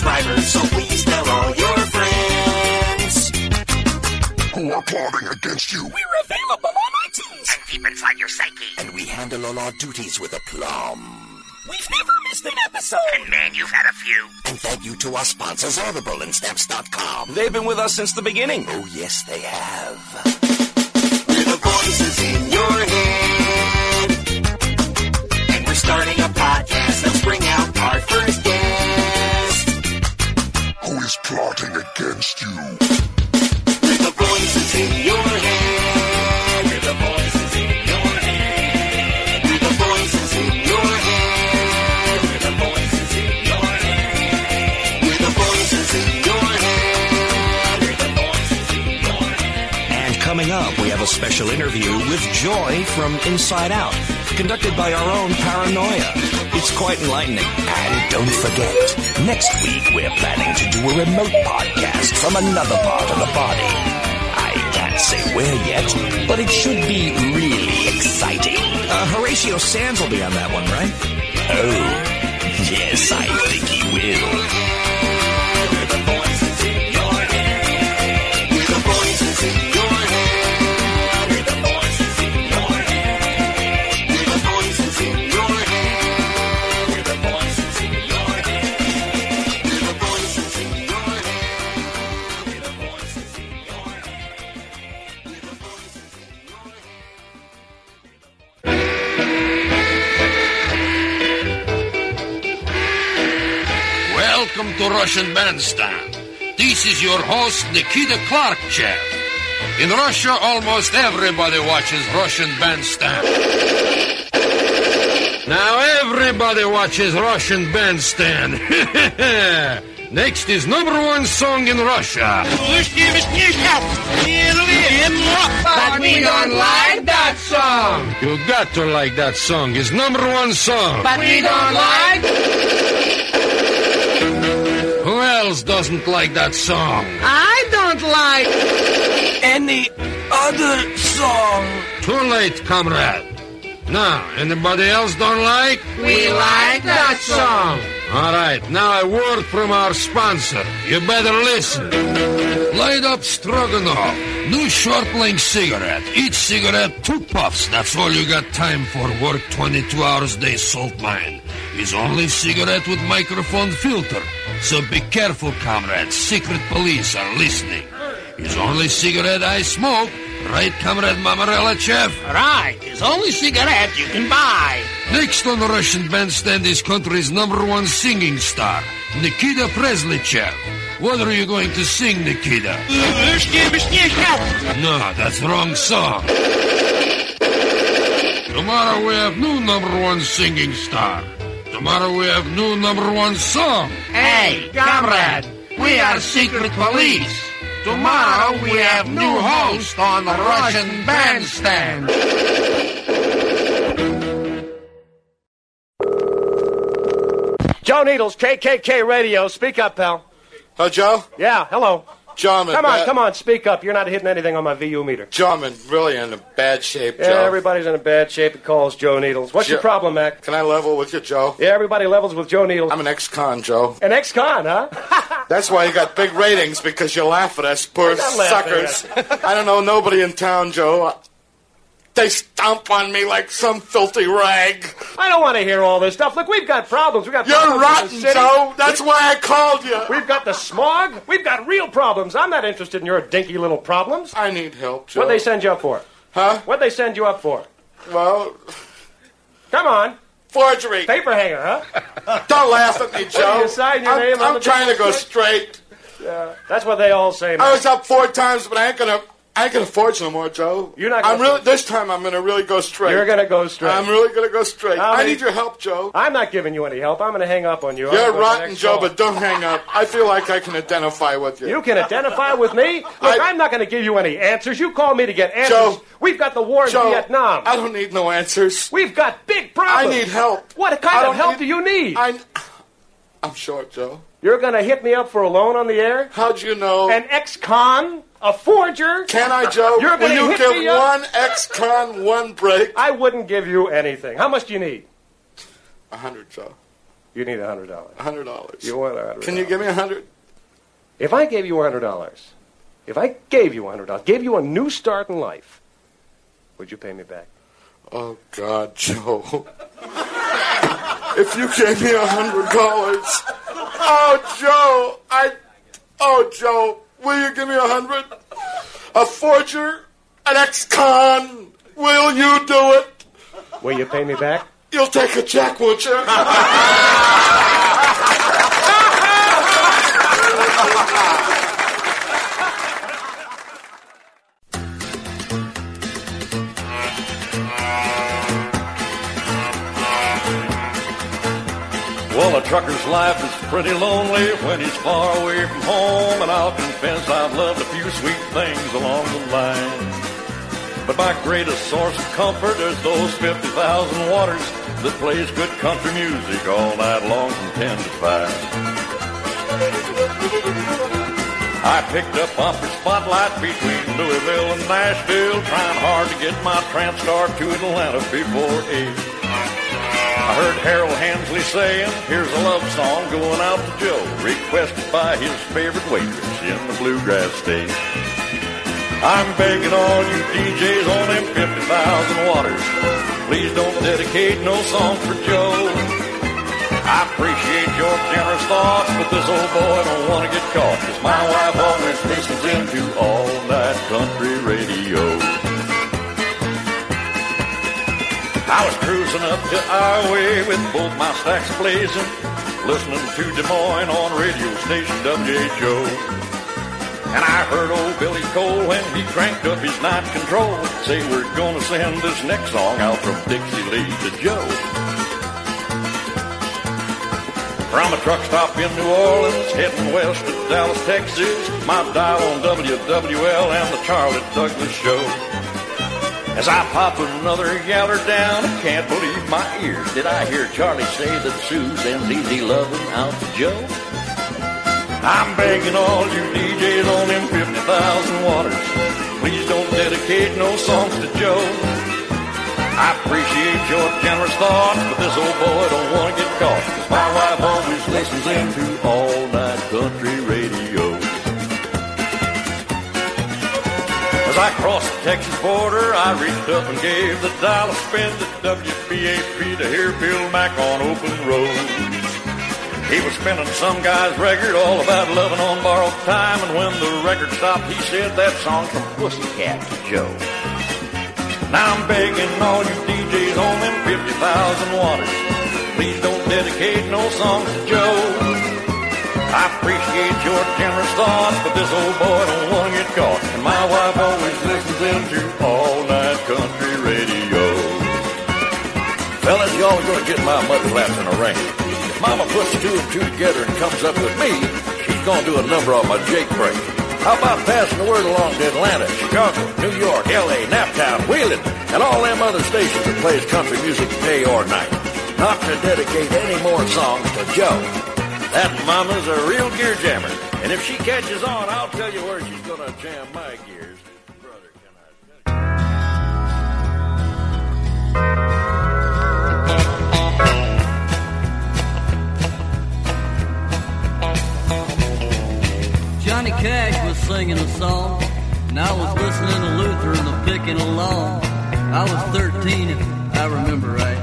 subscribers, so please tell all your friends who are plotting against you. We're available on iTunes and deep inside your psyche. And we handle all our duties with aplomb. We've never missed an episode. And man, you've had a few. And thank you to our sponsors, Audible and Stamps.com. They've been with us since the beginning. Oh, yes, they have. We're the voices in your head. And we're starting a podcast. Let's bring out our first guest. Who is plotting against you? We're the voices in your head. We're the voices in your head. We're the voices in your head. We're the voices in your head. We're the voices in your head. We're the voices in your head. And coming up, we have a special interview with Joy from Inside Out, conducted by our own Paranoia. It's quite enlightening. And don't forget, next week we're planning to do a remote podcast from another part of the body. I can't say where yet, but it should be really exciting. Horatio Sands will be on that one, right? Oh, yes, I think he will. We're the voices in your head. We're the voices in your head. We're the voices in your head. We're the voices in your head. We're the voices in your head. We're the voices in your head. We're the voices in your head. We're the voices in your head. Welcome to Russian Bandstand. This is your host, Nikita Klarchev. In Russia, almost everybody watches Russian Bandstand. Now everybody watches Russian Bandstand. Next is number one song in Russia. But we don't like that song. You got to like that song. It's number one song. But we don't like. Who else doesn't like that song? I don't like Any other song. Too late, comrade. Now, anybody else don't like? We like that song. All right, now a word from our sponsor. You better listen. Light up Stroganoff. New short-length cigarette. Each cigarette, 2 puffs. That's all you got time for. Work 22 hours a day, salt mine. It's only cigarette with microphone filter. So be careful, comrades. Secret police are listening. It's only cigarette I smoke. Right, comrade Mamarella, chef? Right, it's only cigarette you can buy. Next on the Russian Bandstand is country's number one singing star, Nikita Presley, chef. What are you going to sing, Nikita? No, that's the wrong song. Tomorrow we have new number one singing star. Tomorrow we have new number one song. Hey, comrade, we are secret police. Tomorrow we have new host on the Russian Bandstand. Joe Needles, KKK Radio. Speak up, pal. Oh, Joe? Yeah, hello. Joe, I'm Come on, speak up. You're not hitting anything on my VU meter. Joe, I'm really in a bad shape, Joe. Yeah, everybody's in a bad shape that calls Joe Needles. What's your problem, Mac? Can I level with you, Joe? Yeah, everybody levels with Joe Needles. I'm an ex-con, Joe. An ex-con, huh? That's why you got big ratings, because you laugh at us poor suckers. I don't know nobody in town, Joe. They stomp on me like some filthy rag. I don't want to hear all this stuff. Look, we've got problems. We've got You're problems rotten, in the city. Joe. That's why I called you. We've got the smog. We've got real problems. I'm not interested in your dinky little problems. I need help, Joe. What'd they send you up for? Huh? What'd they send you up for? Well... Come on. Forgery. Paper hanger, huh? Don't laugh at me, Joe. You sign your name on I'm the trying to go stick? straight. Yeah, that's what they all say, man. I was up 4 times, but I ain't gonna forge no more, Joe. You're not gonna this time I'm gonna really go straight. You're gonna go straight. I'm really gonna go straight. How I many- need your help, Joe. I'm not giving you any help. I'm gonna hang up on you. I'm You're going to the rotten, next Joe, call. but don't hang up. I feel like I can identify with you. You can identify with me? Look, I'm not going to give you any answers. You call me to get answers. Joe. We've got the war in Joe, Vietnam. I don't need no answers. We've got big problems. I need help. What kind of help do you need? I'm short, Joe. You're going to hit me up for a loan on the air? How'd you know? An ex-con? A forger? Can I, Joe? You're Will going to you hit give me up? one ex-con one break? I wouldn't give you anything. How much do you need? 100, Joe. You need $100. $100. You want $100. Can you give me $100? If I gave you $100, gave you a new start in life, would you pay me back? Oh, God, Joe. If you gave me $100, Joe, will you give me 100? A forger, an ex-con, will you do it? Will you pay me back? You'll take a check, won't you? Well, a trucker's life is pretty lonely when he's far away from home, and I'll confess I've loved a few sweet things along the line. But my greatest source of comfort is those 50,000 waters that plays good country music all night long from 10 to 5. I picked up Opry Spotlight between Louisville and Nashville, trying hard to get my Transtar to Atlanta before 8. I heard Harold Hensley saying, here's a love song going out to Joe, requested by his favorite waitress in the bluegrass state. I'm begging all you DJs on them 50,000 waters, please don't dedicate no song for Joe. I appreciate your generous thoughts, but this old boy don't want to get caught, 'cause my wife always listens into all-night country radio. I was cruising up to Iowa with both my stacks blazing, listening to Des Moines on radio station WHO. And I heard old Billy Cole when he cranked up his night control say we're gonna send this next song out from Dixie Lee to Joe. From a truck stop in New Orleans, heading west to Dallas, Texas, my dial on WWL and the Charlie Douglas Show. As I pop another yaller down, I can't believe my ears. Did I hear Charlie say that Sue sends easy loving out to Joe? I'm begging all you DJs on them 50,000 waters, please don't dedicate no songs to Joe. I appreciate your generous thoughts, but this old boy don't want to get caught, 'cause my wife always listens into all-night country radio. As I crossed the Texas border, I reached up and gave the dial a spin to WBAP to hear Bill Mack on open road. He was spinning some guy's record all about loving on borrowed time, and when the record stopped, he said that song's from Pussycat to Joe. Now I'm begging all you DJs on them 50,000 waters, please don't dedicate no songs to Joe. I appreciate your generous thoughts, but this old boy don't want to get caught, and my wife always listens into all-night country radio. Fellas, y'all are going to get my mud flaps in a ring. If Mama puts 2 and 2 together and comes up with me, she's going to do a number on my Jake break. How about passing the word along to Atlanta, Chicago, New York, L.A., Naptown, Wheeling, and all them other stations that plays country music day or night, not to dedicate any more songs to Joe. That mama's a real gear jammer, and if she catches on, I'll tell you where she's going to jam my gears. Brother, can Johnny Cash was singing a song, and I was listening to Luther and the Picking Along. I was 13, if I remember right.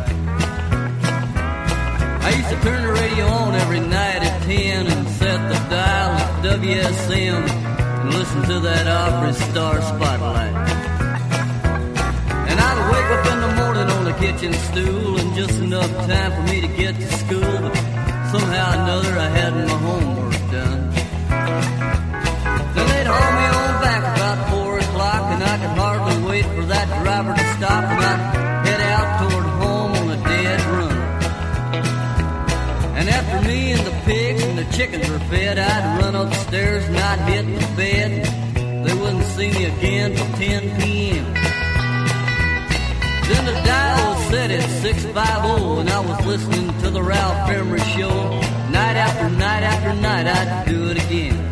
I used to turn the radio on every night at 10 and set the dial at WSM and listen to that Opry Star Spotlight. And I'd wake up in the morning on the kitchen stool and just enough time for me to get to school, but somehow or another I had my homework done. Then they'd haul me on back about 4 o'clock, and I could hardly wait for that driver to stop, and I'd head out toward home on a dead run. And after me and the pigs and the chickens were fed, I'd run upstairs and I'd hit the bed. They wouldn't see me again till 10 p.m. Then the dial was set at 650, and I was listening to the Ralph Emery Show. Night after night after night, I'd do it again.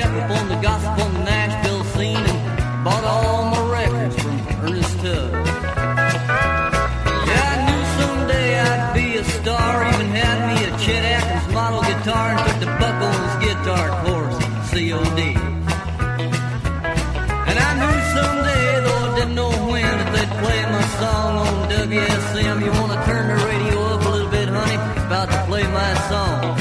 up on the gospel Nashville scene and bought all my records from Ernest Tubb. Yeah, I knew someday I'd be a star, even had me a Chet Atkins model guitar and took the Buck Owens guitar course, COD. And I knew someday, though I didn't know when, that they'd play my song on WSM. You want to turn the radio up a little bit, honey? About to play my song.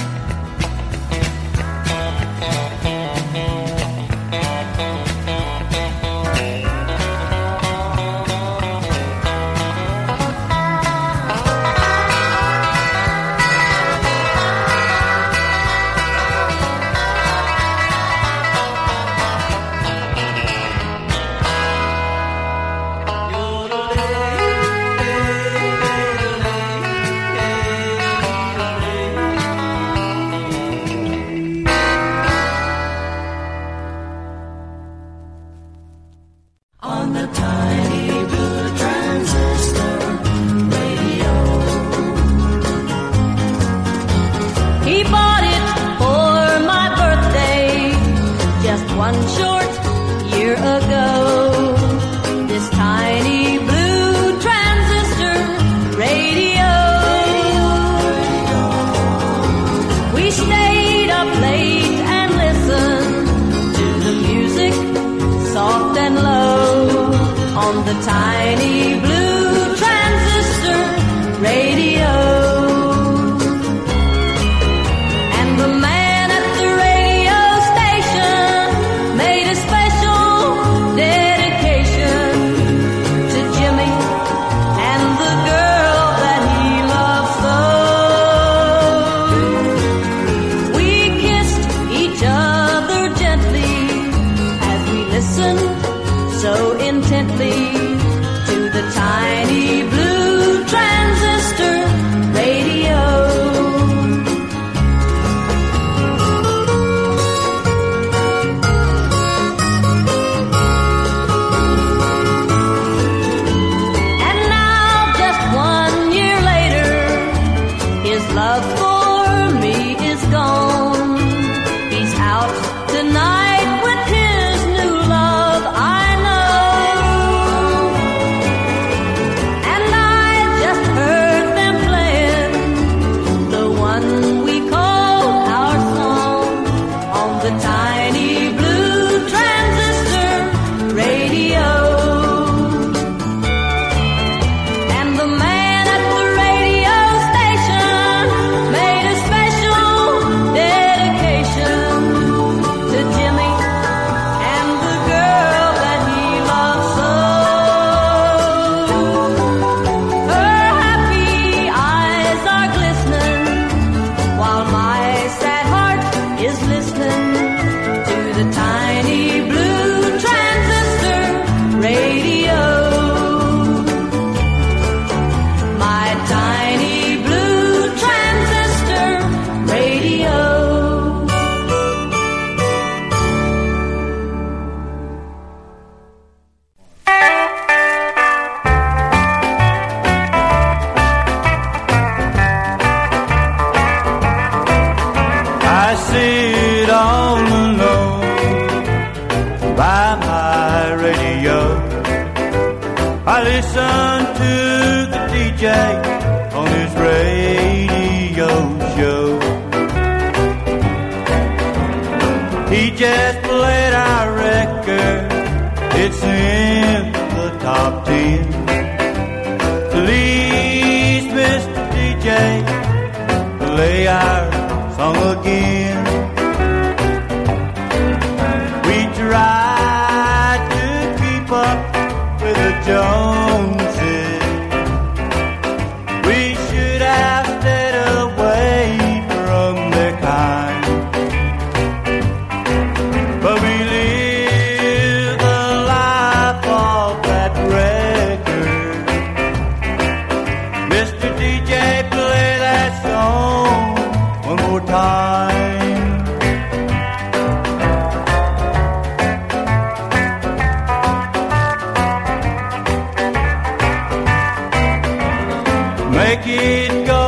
Make it go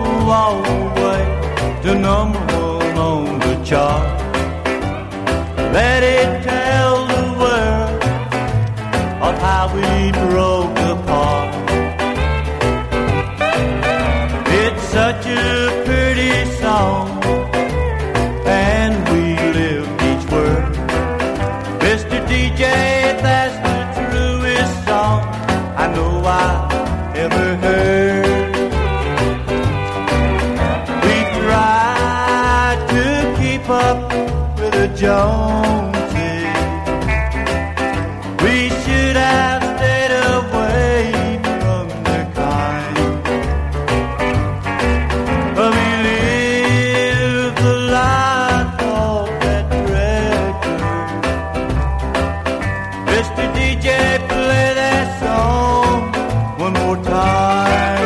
all the way to number one on the chart. we broke apart. It's such a pretty song, and we lived each word. Mr. DJ, that's the truest song I know I ever heard. We tried to keep up with the Joneses. We should have stayed away from their kind. But we lived the life of that record. Mr. DJ, play that song one more time.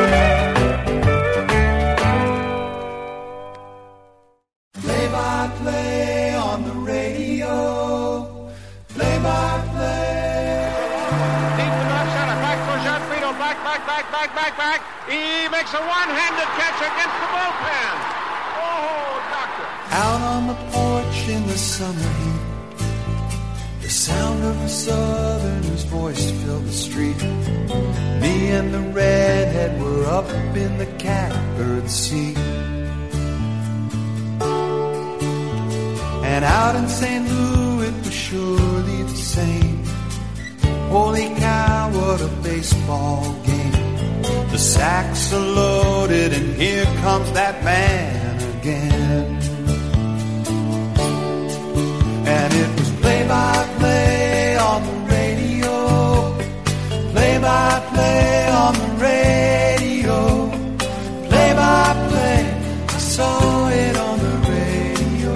Play by play on the radio. Play by play. Deep to left center. Back for Jean Friedel. Back. He makes a one-handed catch against the bullpen. Oh, doctor. Out on the porch in the summer heat, the sound of a southerner's voice filled the street. Me and the redhead were up in the catbird seat. And out in St. Louis it was surely the same. Holy cow, what a baseball game. The sacks are loaded and here comes that man again. And it was play-by-play on the radio. Play-by-play on the radio. Play-by-play, I saw it on the radio.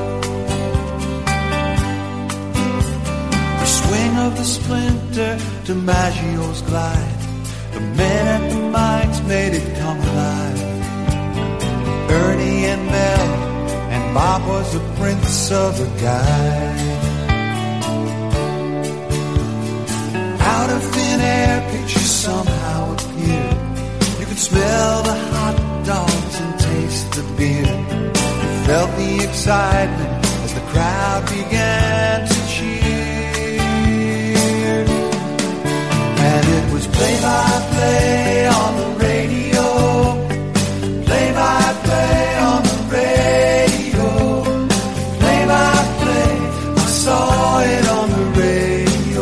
The swing of the splinter to Maggio's glide. The men at the mics made it come alive. Ernie and Mel and Bob was the prince of the guy. Out of thin air, pictures somehow appeared. You could smell the hot dogs and taste the beer. You felt the excitement as the crowd began to cheer. And it was play-by-play on the radio. Play-by-play on the radio. Play-by-play, I saw it on the radio.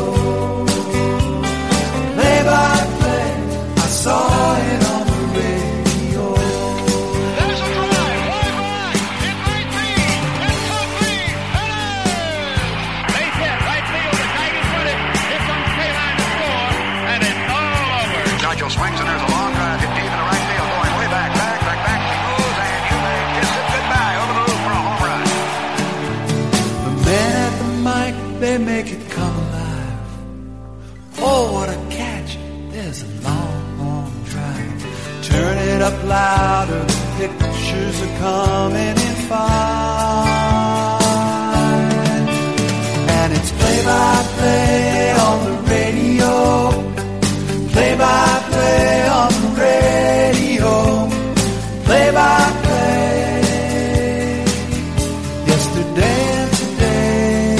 Play-by-play, I saw it on the radio. There's a drive, way back. It might be. It's complete. Base hit, right field. The Tigers win it. Here comes K-Line to score, and it's all over. Nigel swings and there's a long drive hit deep in the right field, going way back. He goes, and you may kiss it goodbye over the loop for a home run. The men at the mic, they make it come alive. Oh, what a catch. There's a long, long drive. Turn it up louder. The pictures are coming in fine. And it's play-by-play on the radio. Play-by-play on the radio. Play-by-play. Yesterday and today.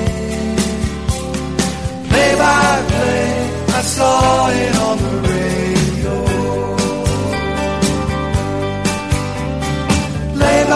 Play-by-play, I saw it on the radio. Play-by-play.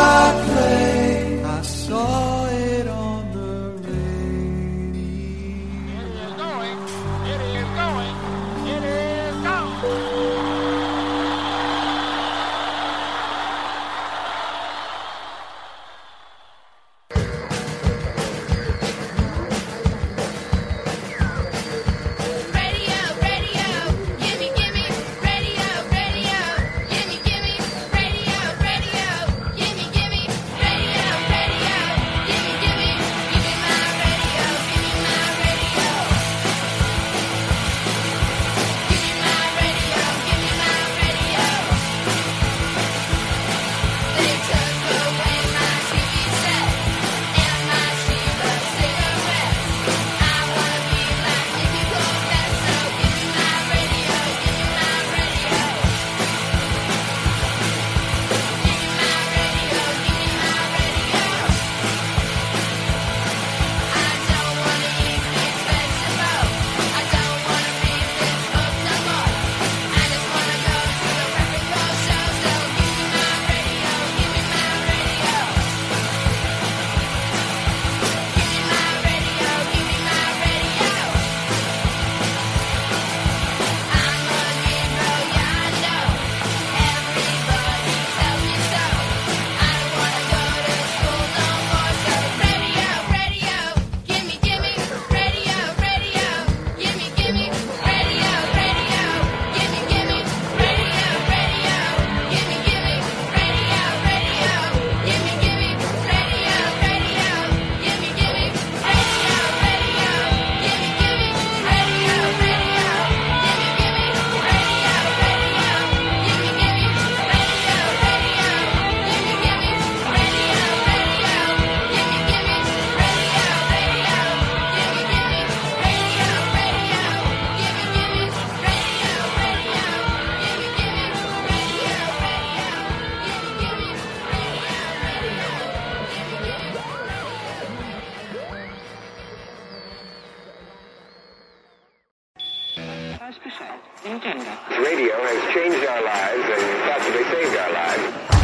Radio has changed our lives and possibly saved our lives.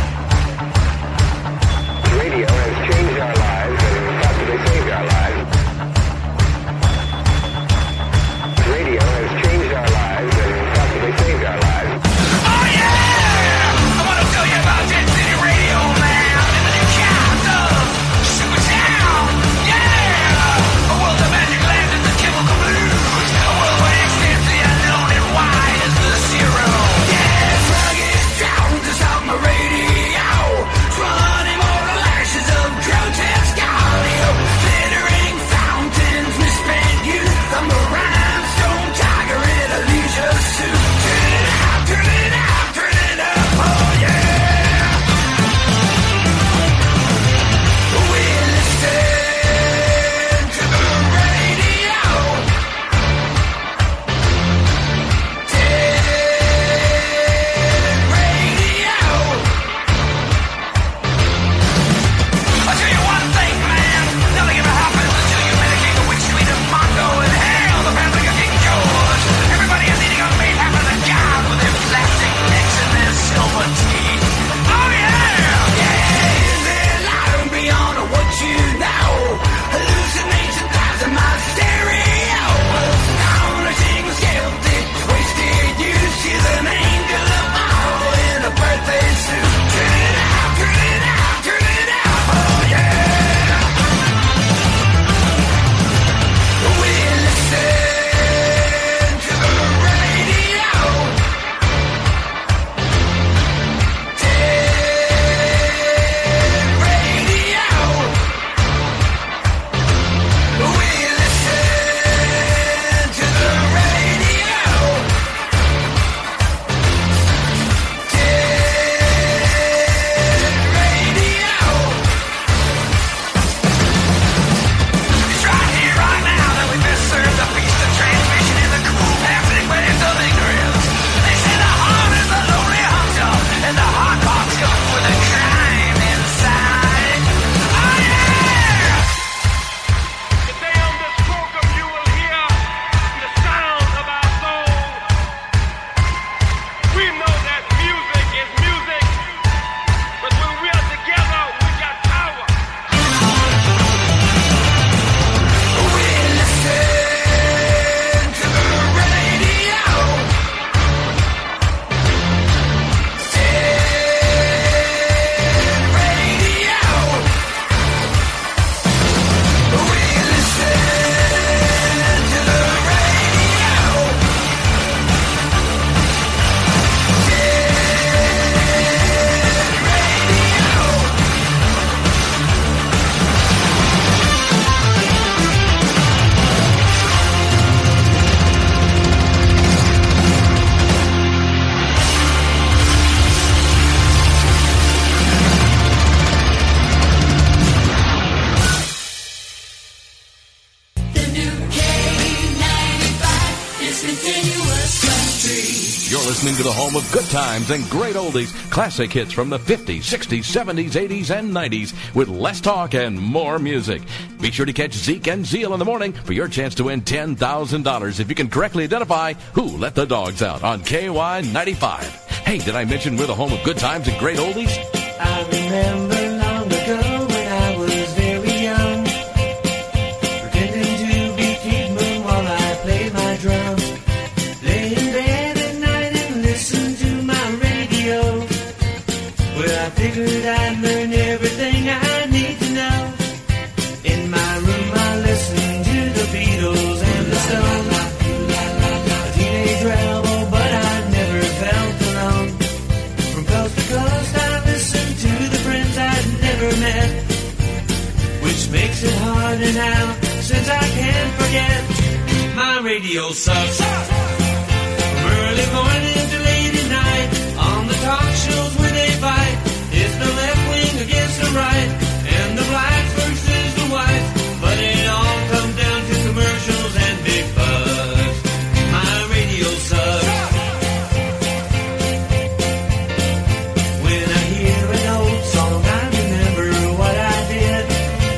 Radio has changed our lives and possibly saved our lives. Radio has changed our lives and possibly saved our lives. Oh yeah! I want to tell you about Jet City Radio, man. In the cast of Supertown. Yeah! A world of magic land in the chemical blues. A world where ecstasy unknown and wide as the zero. Yeah, drug it down to stop my radio. Running more lashes of grotesque audio. Glittering fountains, misspent youth. I'm a rhinestone tiger in a leisure suit. Turn it out, turn it out, turn it up, oh yeah. We listen to the radio. Radio. I'll tell you one thing, man. Nothing ever happens until you medicate the witch tweet of Mongo and hail the family of King George. Everybody is eating on meat half of the job with their plastic necks and their silver teeth. Oh yeah! Yeah! Is there light beyond what you know? Hallucination drives in my stereo. Astonishing, skeptic, twisted you. She's an angel of all in a birthday suit. Turn it out, turn it out, turn it out, oh yeah! We listen to the radio. Radio. We listen to the radio. It's right here, right now that we best serve the feast of transmission in the cool passing waves of ignorance. They say the heart is a lonely hunter, and the heart box up with a crime inside. Oh yeah! Today on this program you will hear the sound of our soul. We know that music is music, but when we are together, we got power. We listen to the radio. Radio. We listen to the radio. The new K95 is continuous country. You're listening to the home of good times and great oldies, classic hits from the 50s, 60s, 70s, 80s, and 90s, with less talk and more music. Be sure to catch Zeke and Zeal in the morning for your chance to win $10,000 if you can correctly identify who let the dogs out on KY95. Hey, did I mention we're the home of good times and great oldies? I remember long ago when I was very young, pretending to be Keith Moon while I played my drums. Lay in bed at night and listen to my radio, where I figured I'd learn everything I need to know. In my room I listened to the Beatles and the Stones. A teenage rebel, but I never felt alone. From coast to coast I listened to the friends I'd never met, which makes it harder now since I can't forget. My radio sucks. From early morning to late at night, on the talk shows where they fight, it's the left wing against the right, and the blacks versus the whites, but it all comes down to commercials and big buzz. My radio sucks. When I hear an old song, I remember what I did,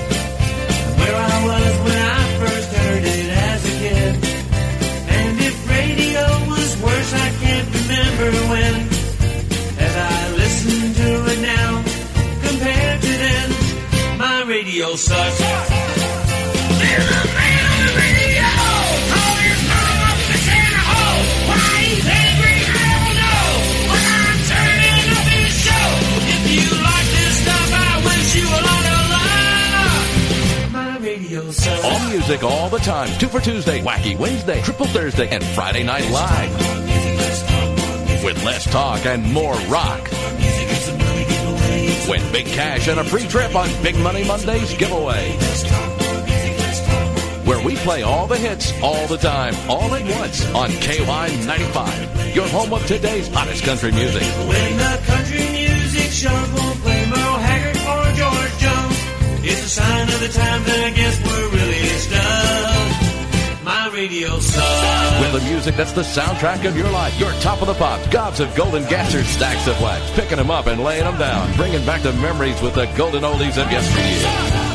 and where I was when I first heard it as a kid. And if radio sucks. All music all the time. 2 for Tuesday, Wacky Wednesday, Triple Thursday, and Friday Night Live. With less talk and more rock. Win big cash and a free trip on Big Money Mondays giveaway. Where we play all the hits all the time, all at once on KY95. Your home of today's hottest country music. When the country music shows won't play Merle Haggard or George Jones, it's a sign of the times, and I guess we're really stuck. My radio sucks. With the music that's the soundtrack of your life, your top of the pops, gobs of golden gassers, stacks of wax, picking them up and laying them down, bringing back the memories with the golden oldies of yesteryear.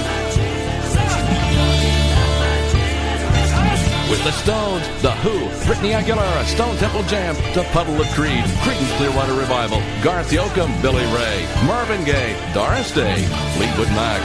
With the Stones, The Who, Britney Aguilera, Stone Temple Jam, The Puddle of Creed, Creedence Clearwater Revival, Garth Yoakum, Billy Ray, Marvin Gaye, Doris Day, Fleetwood Mac.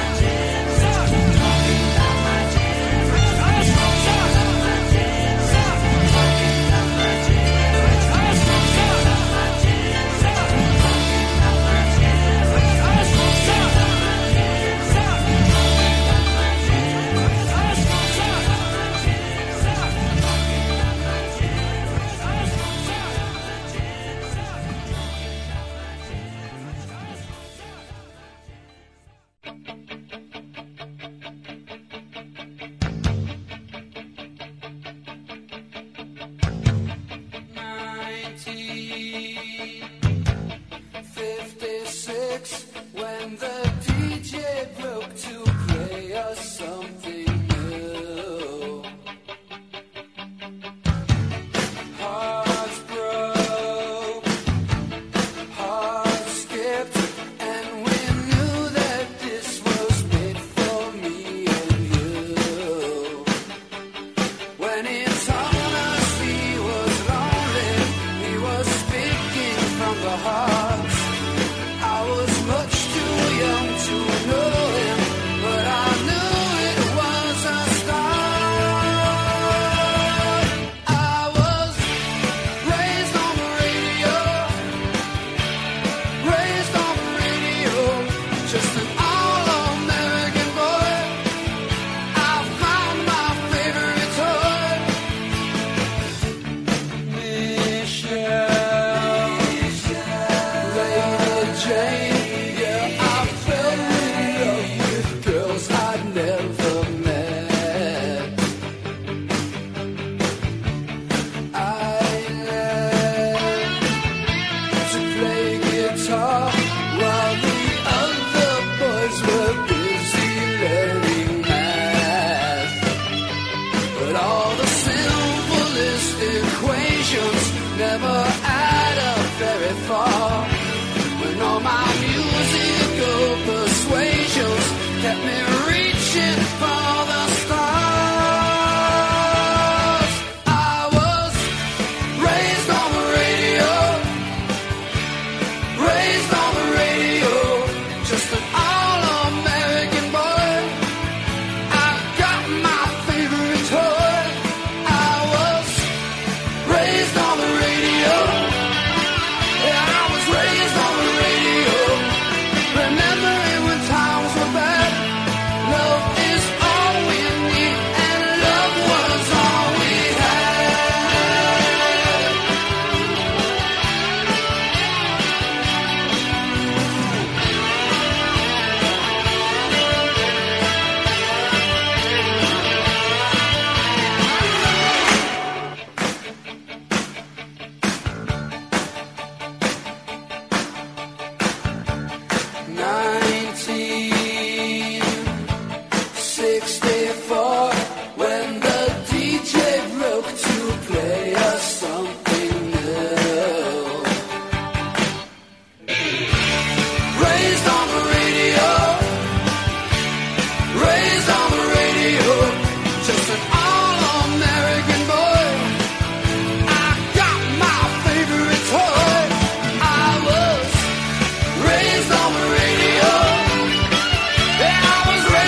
Raised on the radio. Yeah, I was raised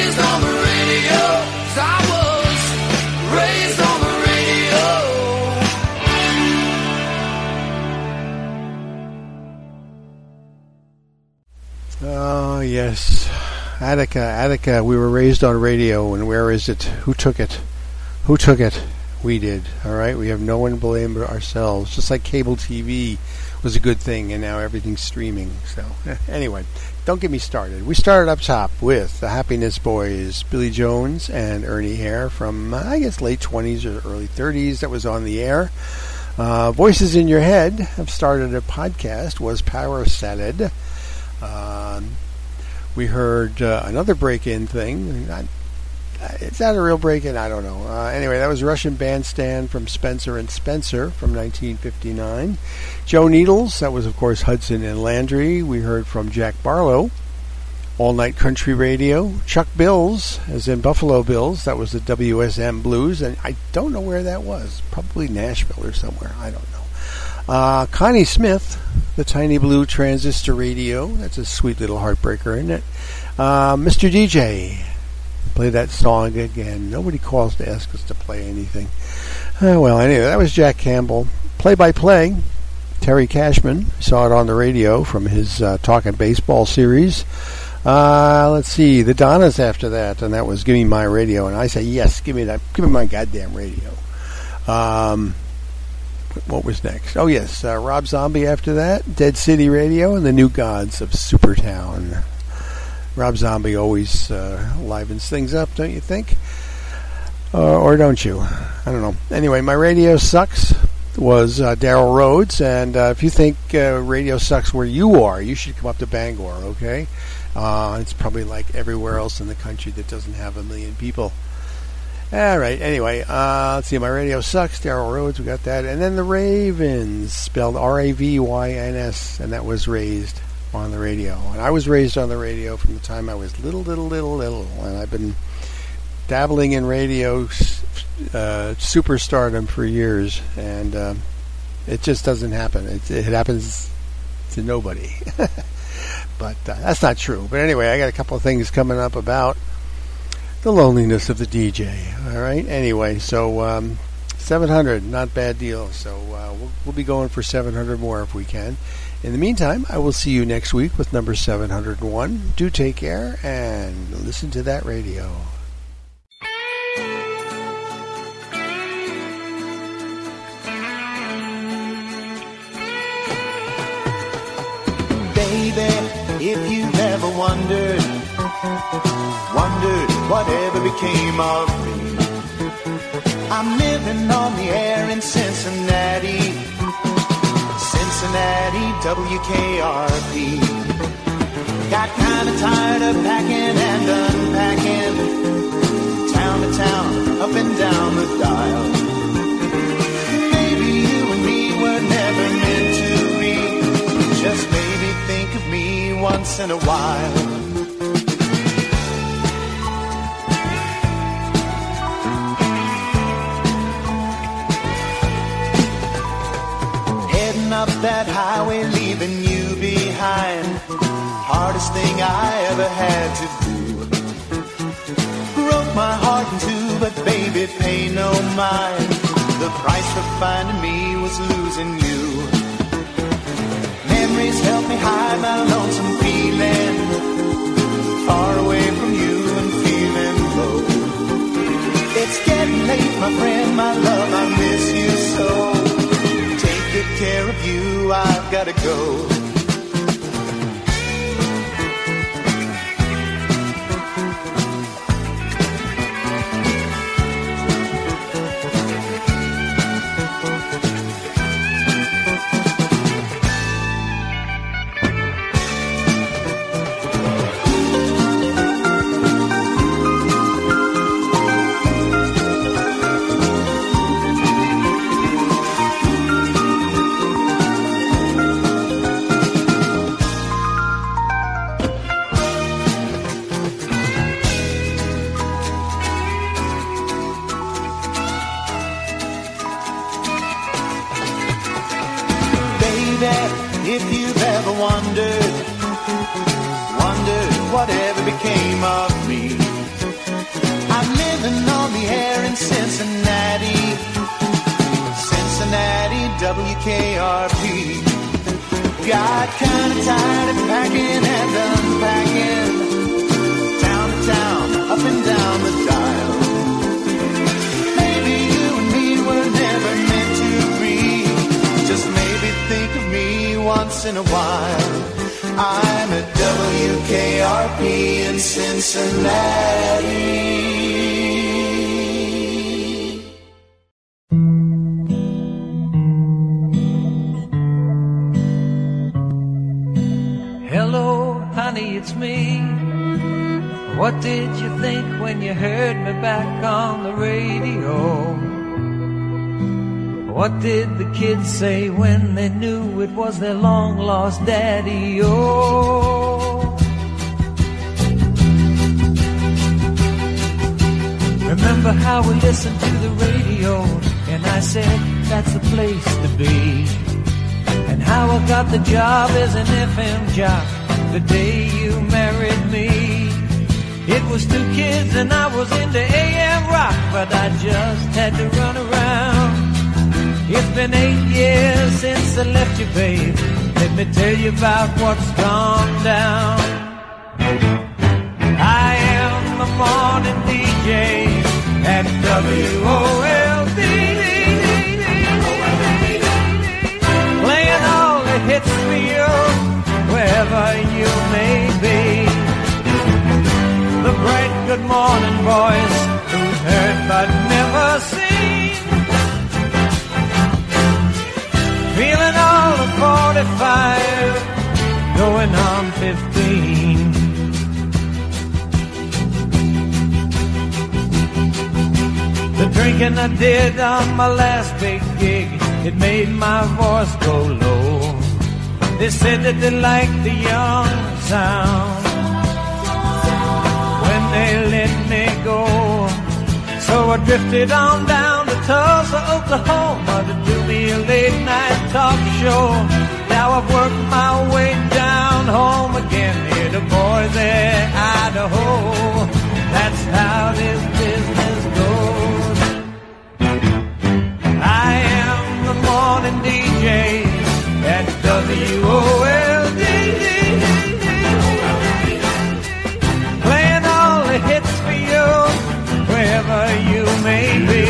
raised on the radio. I was raised on the radio. Oh, yes. Attica, we were raised on radio, and where is it? Who took it? Who took it? We did. All right? We have no one to blame but ourselves. Just like cable TV was a good thing, and now everything's streaming. So, anyway, don't get me started. We started up top with the Happiness Boys, Billy Jones and Ernie Hare from, I guess, late 20s or early 30s. That was on the air. Voices in Your Head have started a podcast, was Power Salad. We heard another break-in thing. Is that a real break-in? I don't know. Anyway, that was Russian Bandstand from Spencer and Spencer from 1959. Joe Needles, that was, of course, Hudson and Landry. We heard from Jack Barlow, All Night Country Radio. Chuck Bills, as in Buffalo Bills, that was the WSM Blues, and I don't know where that was. Probably Nashville or somewhere. I don't know. Connie Smith, the Tiny Blue Transistor Radio. That's a sweet little heartbreaker, isn't it? Mr. DJ, play that song again. Nobody calls to ask us to play anything. Well, anyway, that was Jack Campbell. Play-by-play, Terry Cashman. Saw it on the radio from his Talkin' Baseball series. Let's see, the Donnas after that, and that was Give Me My Radio. And I say, yes, give me my goddamn radio. What was next? Oh, yes, Rob Zombie after that, Dead City Radio, and the New Gods of Supertown. Rob Zombie always livens things up, don't you think? Or don't you? I don't know. Anyway, My Radio Sucks was Daryl Rhodes, and if you think radio sucks where you are, you should come up to Bangor, okay? It's probably like everywhere else in the country that doesn't have 1 million people. All right, anyway, let's see, My Radio Sucks, Daryl Rhodes, we got that. And then the Ravens, spelled R-A-V-Y-N-S, and that was Raised on the radio. And I was raised on the radio from the time I was little. And I've been dabbling in radio superstardom for years. And it just doesn't happen. It happens to nobody. But that's not true. But anyway, I got a couple of things coming up about the loneliness of the DJ. All right. Anyway, so 700, not bad deal. So we'll be going for 700 more if we can. In the meantime, I will see you next week with number 701. Do take care and listen to that radio. Baby, if you've ever wondered whatever became of me. I'm living on the air in Cincinnati, WKRP. Got kinda tired of packing and unpacking, town to town, up and down the dial. Maybe you and me were never meant to be. Just maybe think of me once in a while. Up that highway, leaving you behind. Hardest thing I ever had to do. Broke my heart in two, but baby, pay no mind. The price for finding me was losing you. Memories help me hide my lonesome feeling. Far away from you and feeling low. It's getting late, my friend, my love, I miss you so. Take care of you, I've gotta go. If you've ever wondered whatever became of me. once in a while. I'm at WKRP in Cincinnati. Hello, honey, it's me. What did you think when you heard me back on the radio? What did the kids say when they knew it was their long-lost daddy? Oh, remember how we listened to the radio, and I said that's the place to be, and how I got the job as an FM jock the day you married me. It was 2 kids and I was into AM rock, but I just had to run around. It's been 8 years since I left you, babe. Let me tell you about what's gone down. I am the morning DJ at WOLD, playing all the hits for you, wherever you may be. The bright good morning voice who's heard but never seen, feeling all of 45, going on 15. The drinking I did on my last big gig, it made my voice go low. They said that they liked the young sound when they let me go. So I drifted on down to Tulsa, Oklahoma to do me a late night talk show. Now I've worked my way down home again here to Boise, Idaho. That's how this business goes. I am the morning DJ at WOLD, playing all the hits for you, wherever you may be.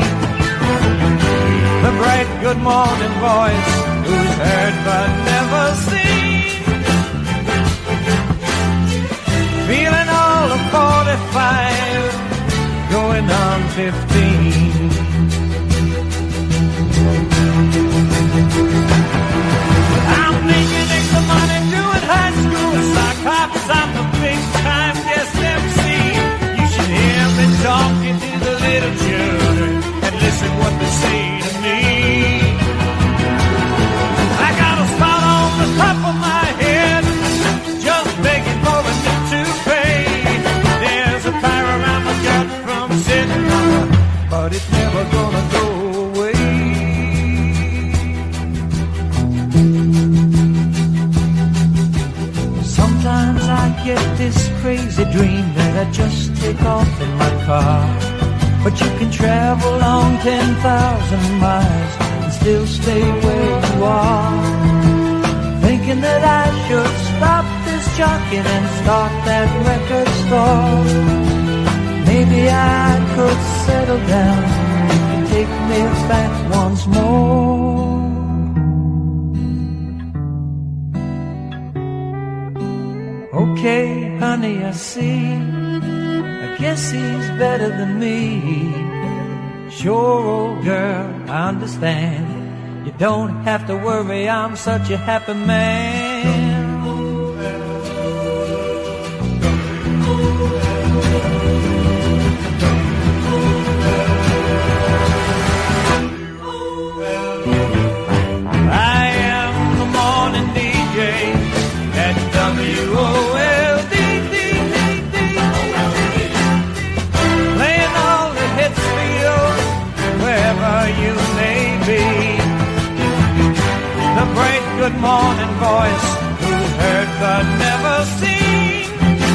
The bright good morning voice who's heard but never seen, feeling all of 45, going on 15. I'm making extra money doing high school sock hops. I'm the big time guest MC. You should hear me talking to the little children and listen what they say to me. I got a spot on the top of my head, just begging for a new toupee. There's a fire around my gut from sitting on her, but it's never gonna go away. Sometimes I get this crazy dream that I just take off in my car, but you can travel on 10,000 miles and still stay where you are. Thinking that I should stop this jockeying and start that record store. Maybe I could settle down and take me back once more. Okay, honey, I see. I guess he's better than me. Sure, old girl, I understand. You don't have to worry, I'm such a happy man. I am the morning DJ at WOLD, playing all the hits for you, wherever you may be. The bright good morning voice who's heard but never seen,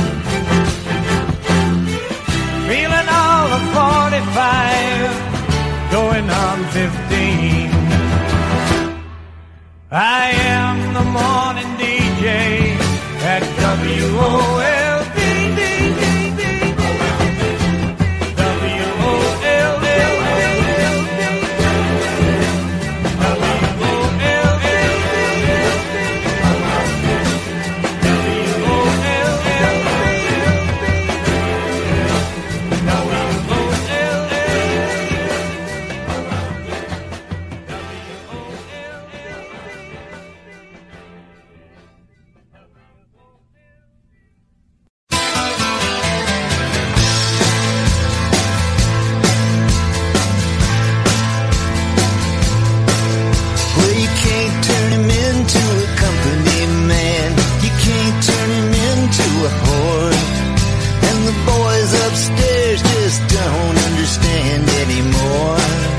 feeling all of 45, going on 15. I am the morning DJ at WOLD, WOLD. upstairs just don't understand anymore.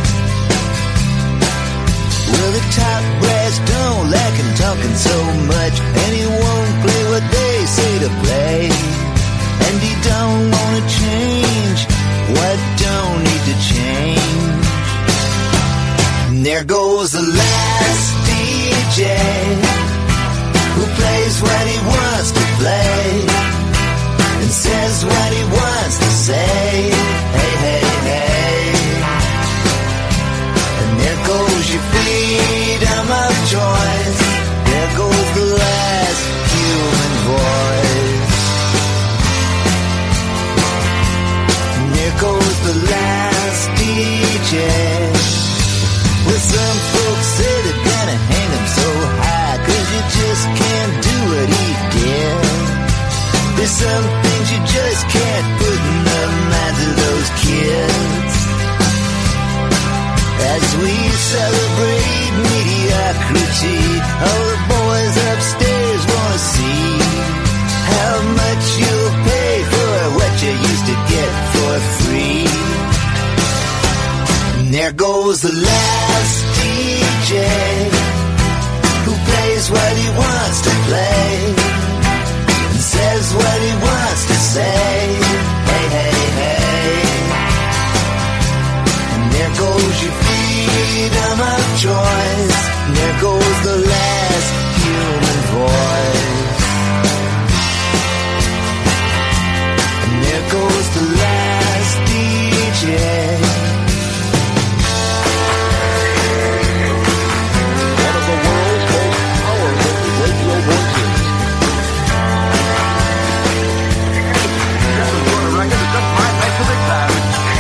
Well, the top brass don't like him talking so much, and he won't play what they say to play. And he don't want to change what don't need to change. And there goes the last DJ who plays what he wants to play and says what he wants to say. Hey, hey, hey. And there goes your freedom of choice. There goes the last human voice. And there goes the last DJ. Well, some folks say they're gonna hang him so high, 'cause you just can't do what he did. There's some things you just can't put in the minds of those kids. As we celebrate mediocrity, all the boys upstairs wanna see how much you'll pay for what you used to get for free. And there goes the last DJ who plays what he wants to play and says what he wants to say. Hey, hey, hey. And there goes your freedom of choice. And there goes the last human voice. And there goes the last DJ. One of the world's most powerful radio voices. This is what a record that just might make the big time.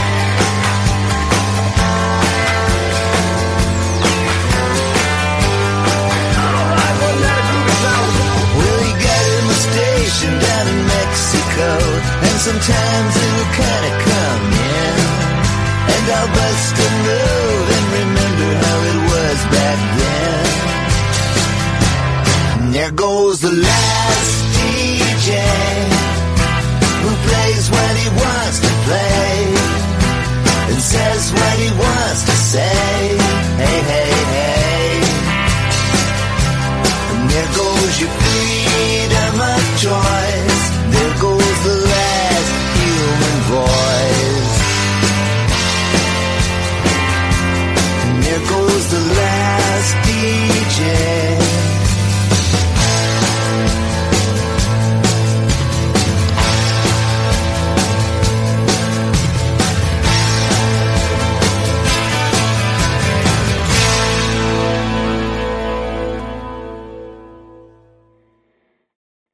Well, he got him a station down in Mexico, and sometimes he'll kind of come in, and I'll bust a move and remember how it was back then. And there goes the last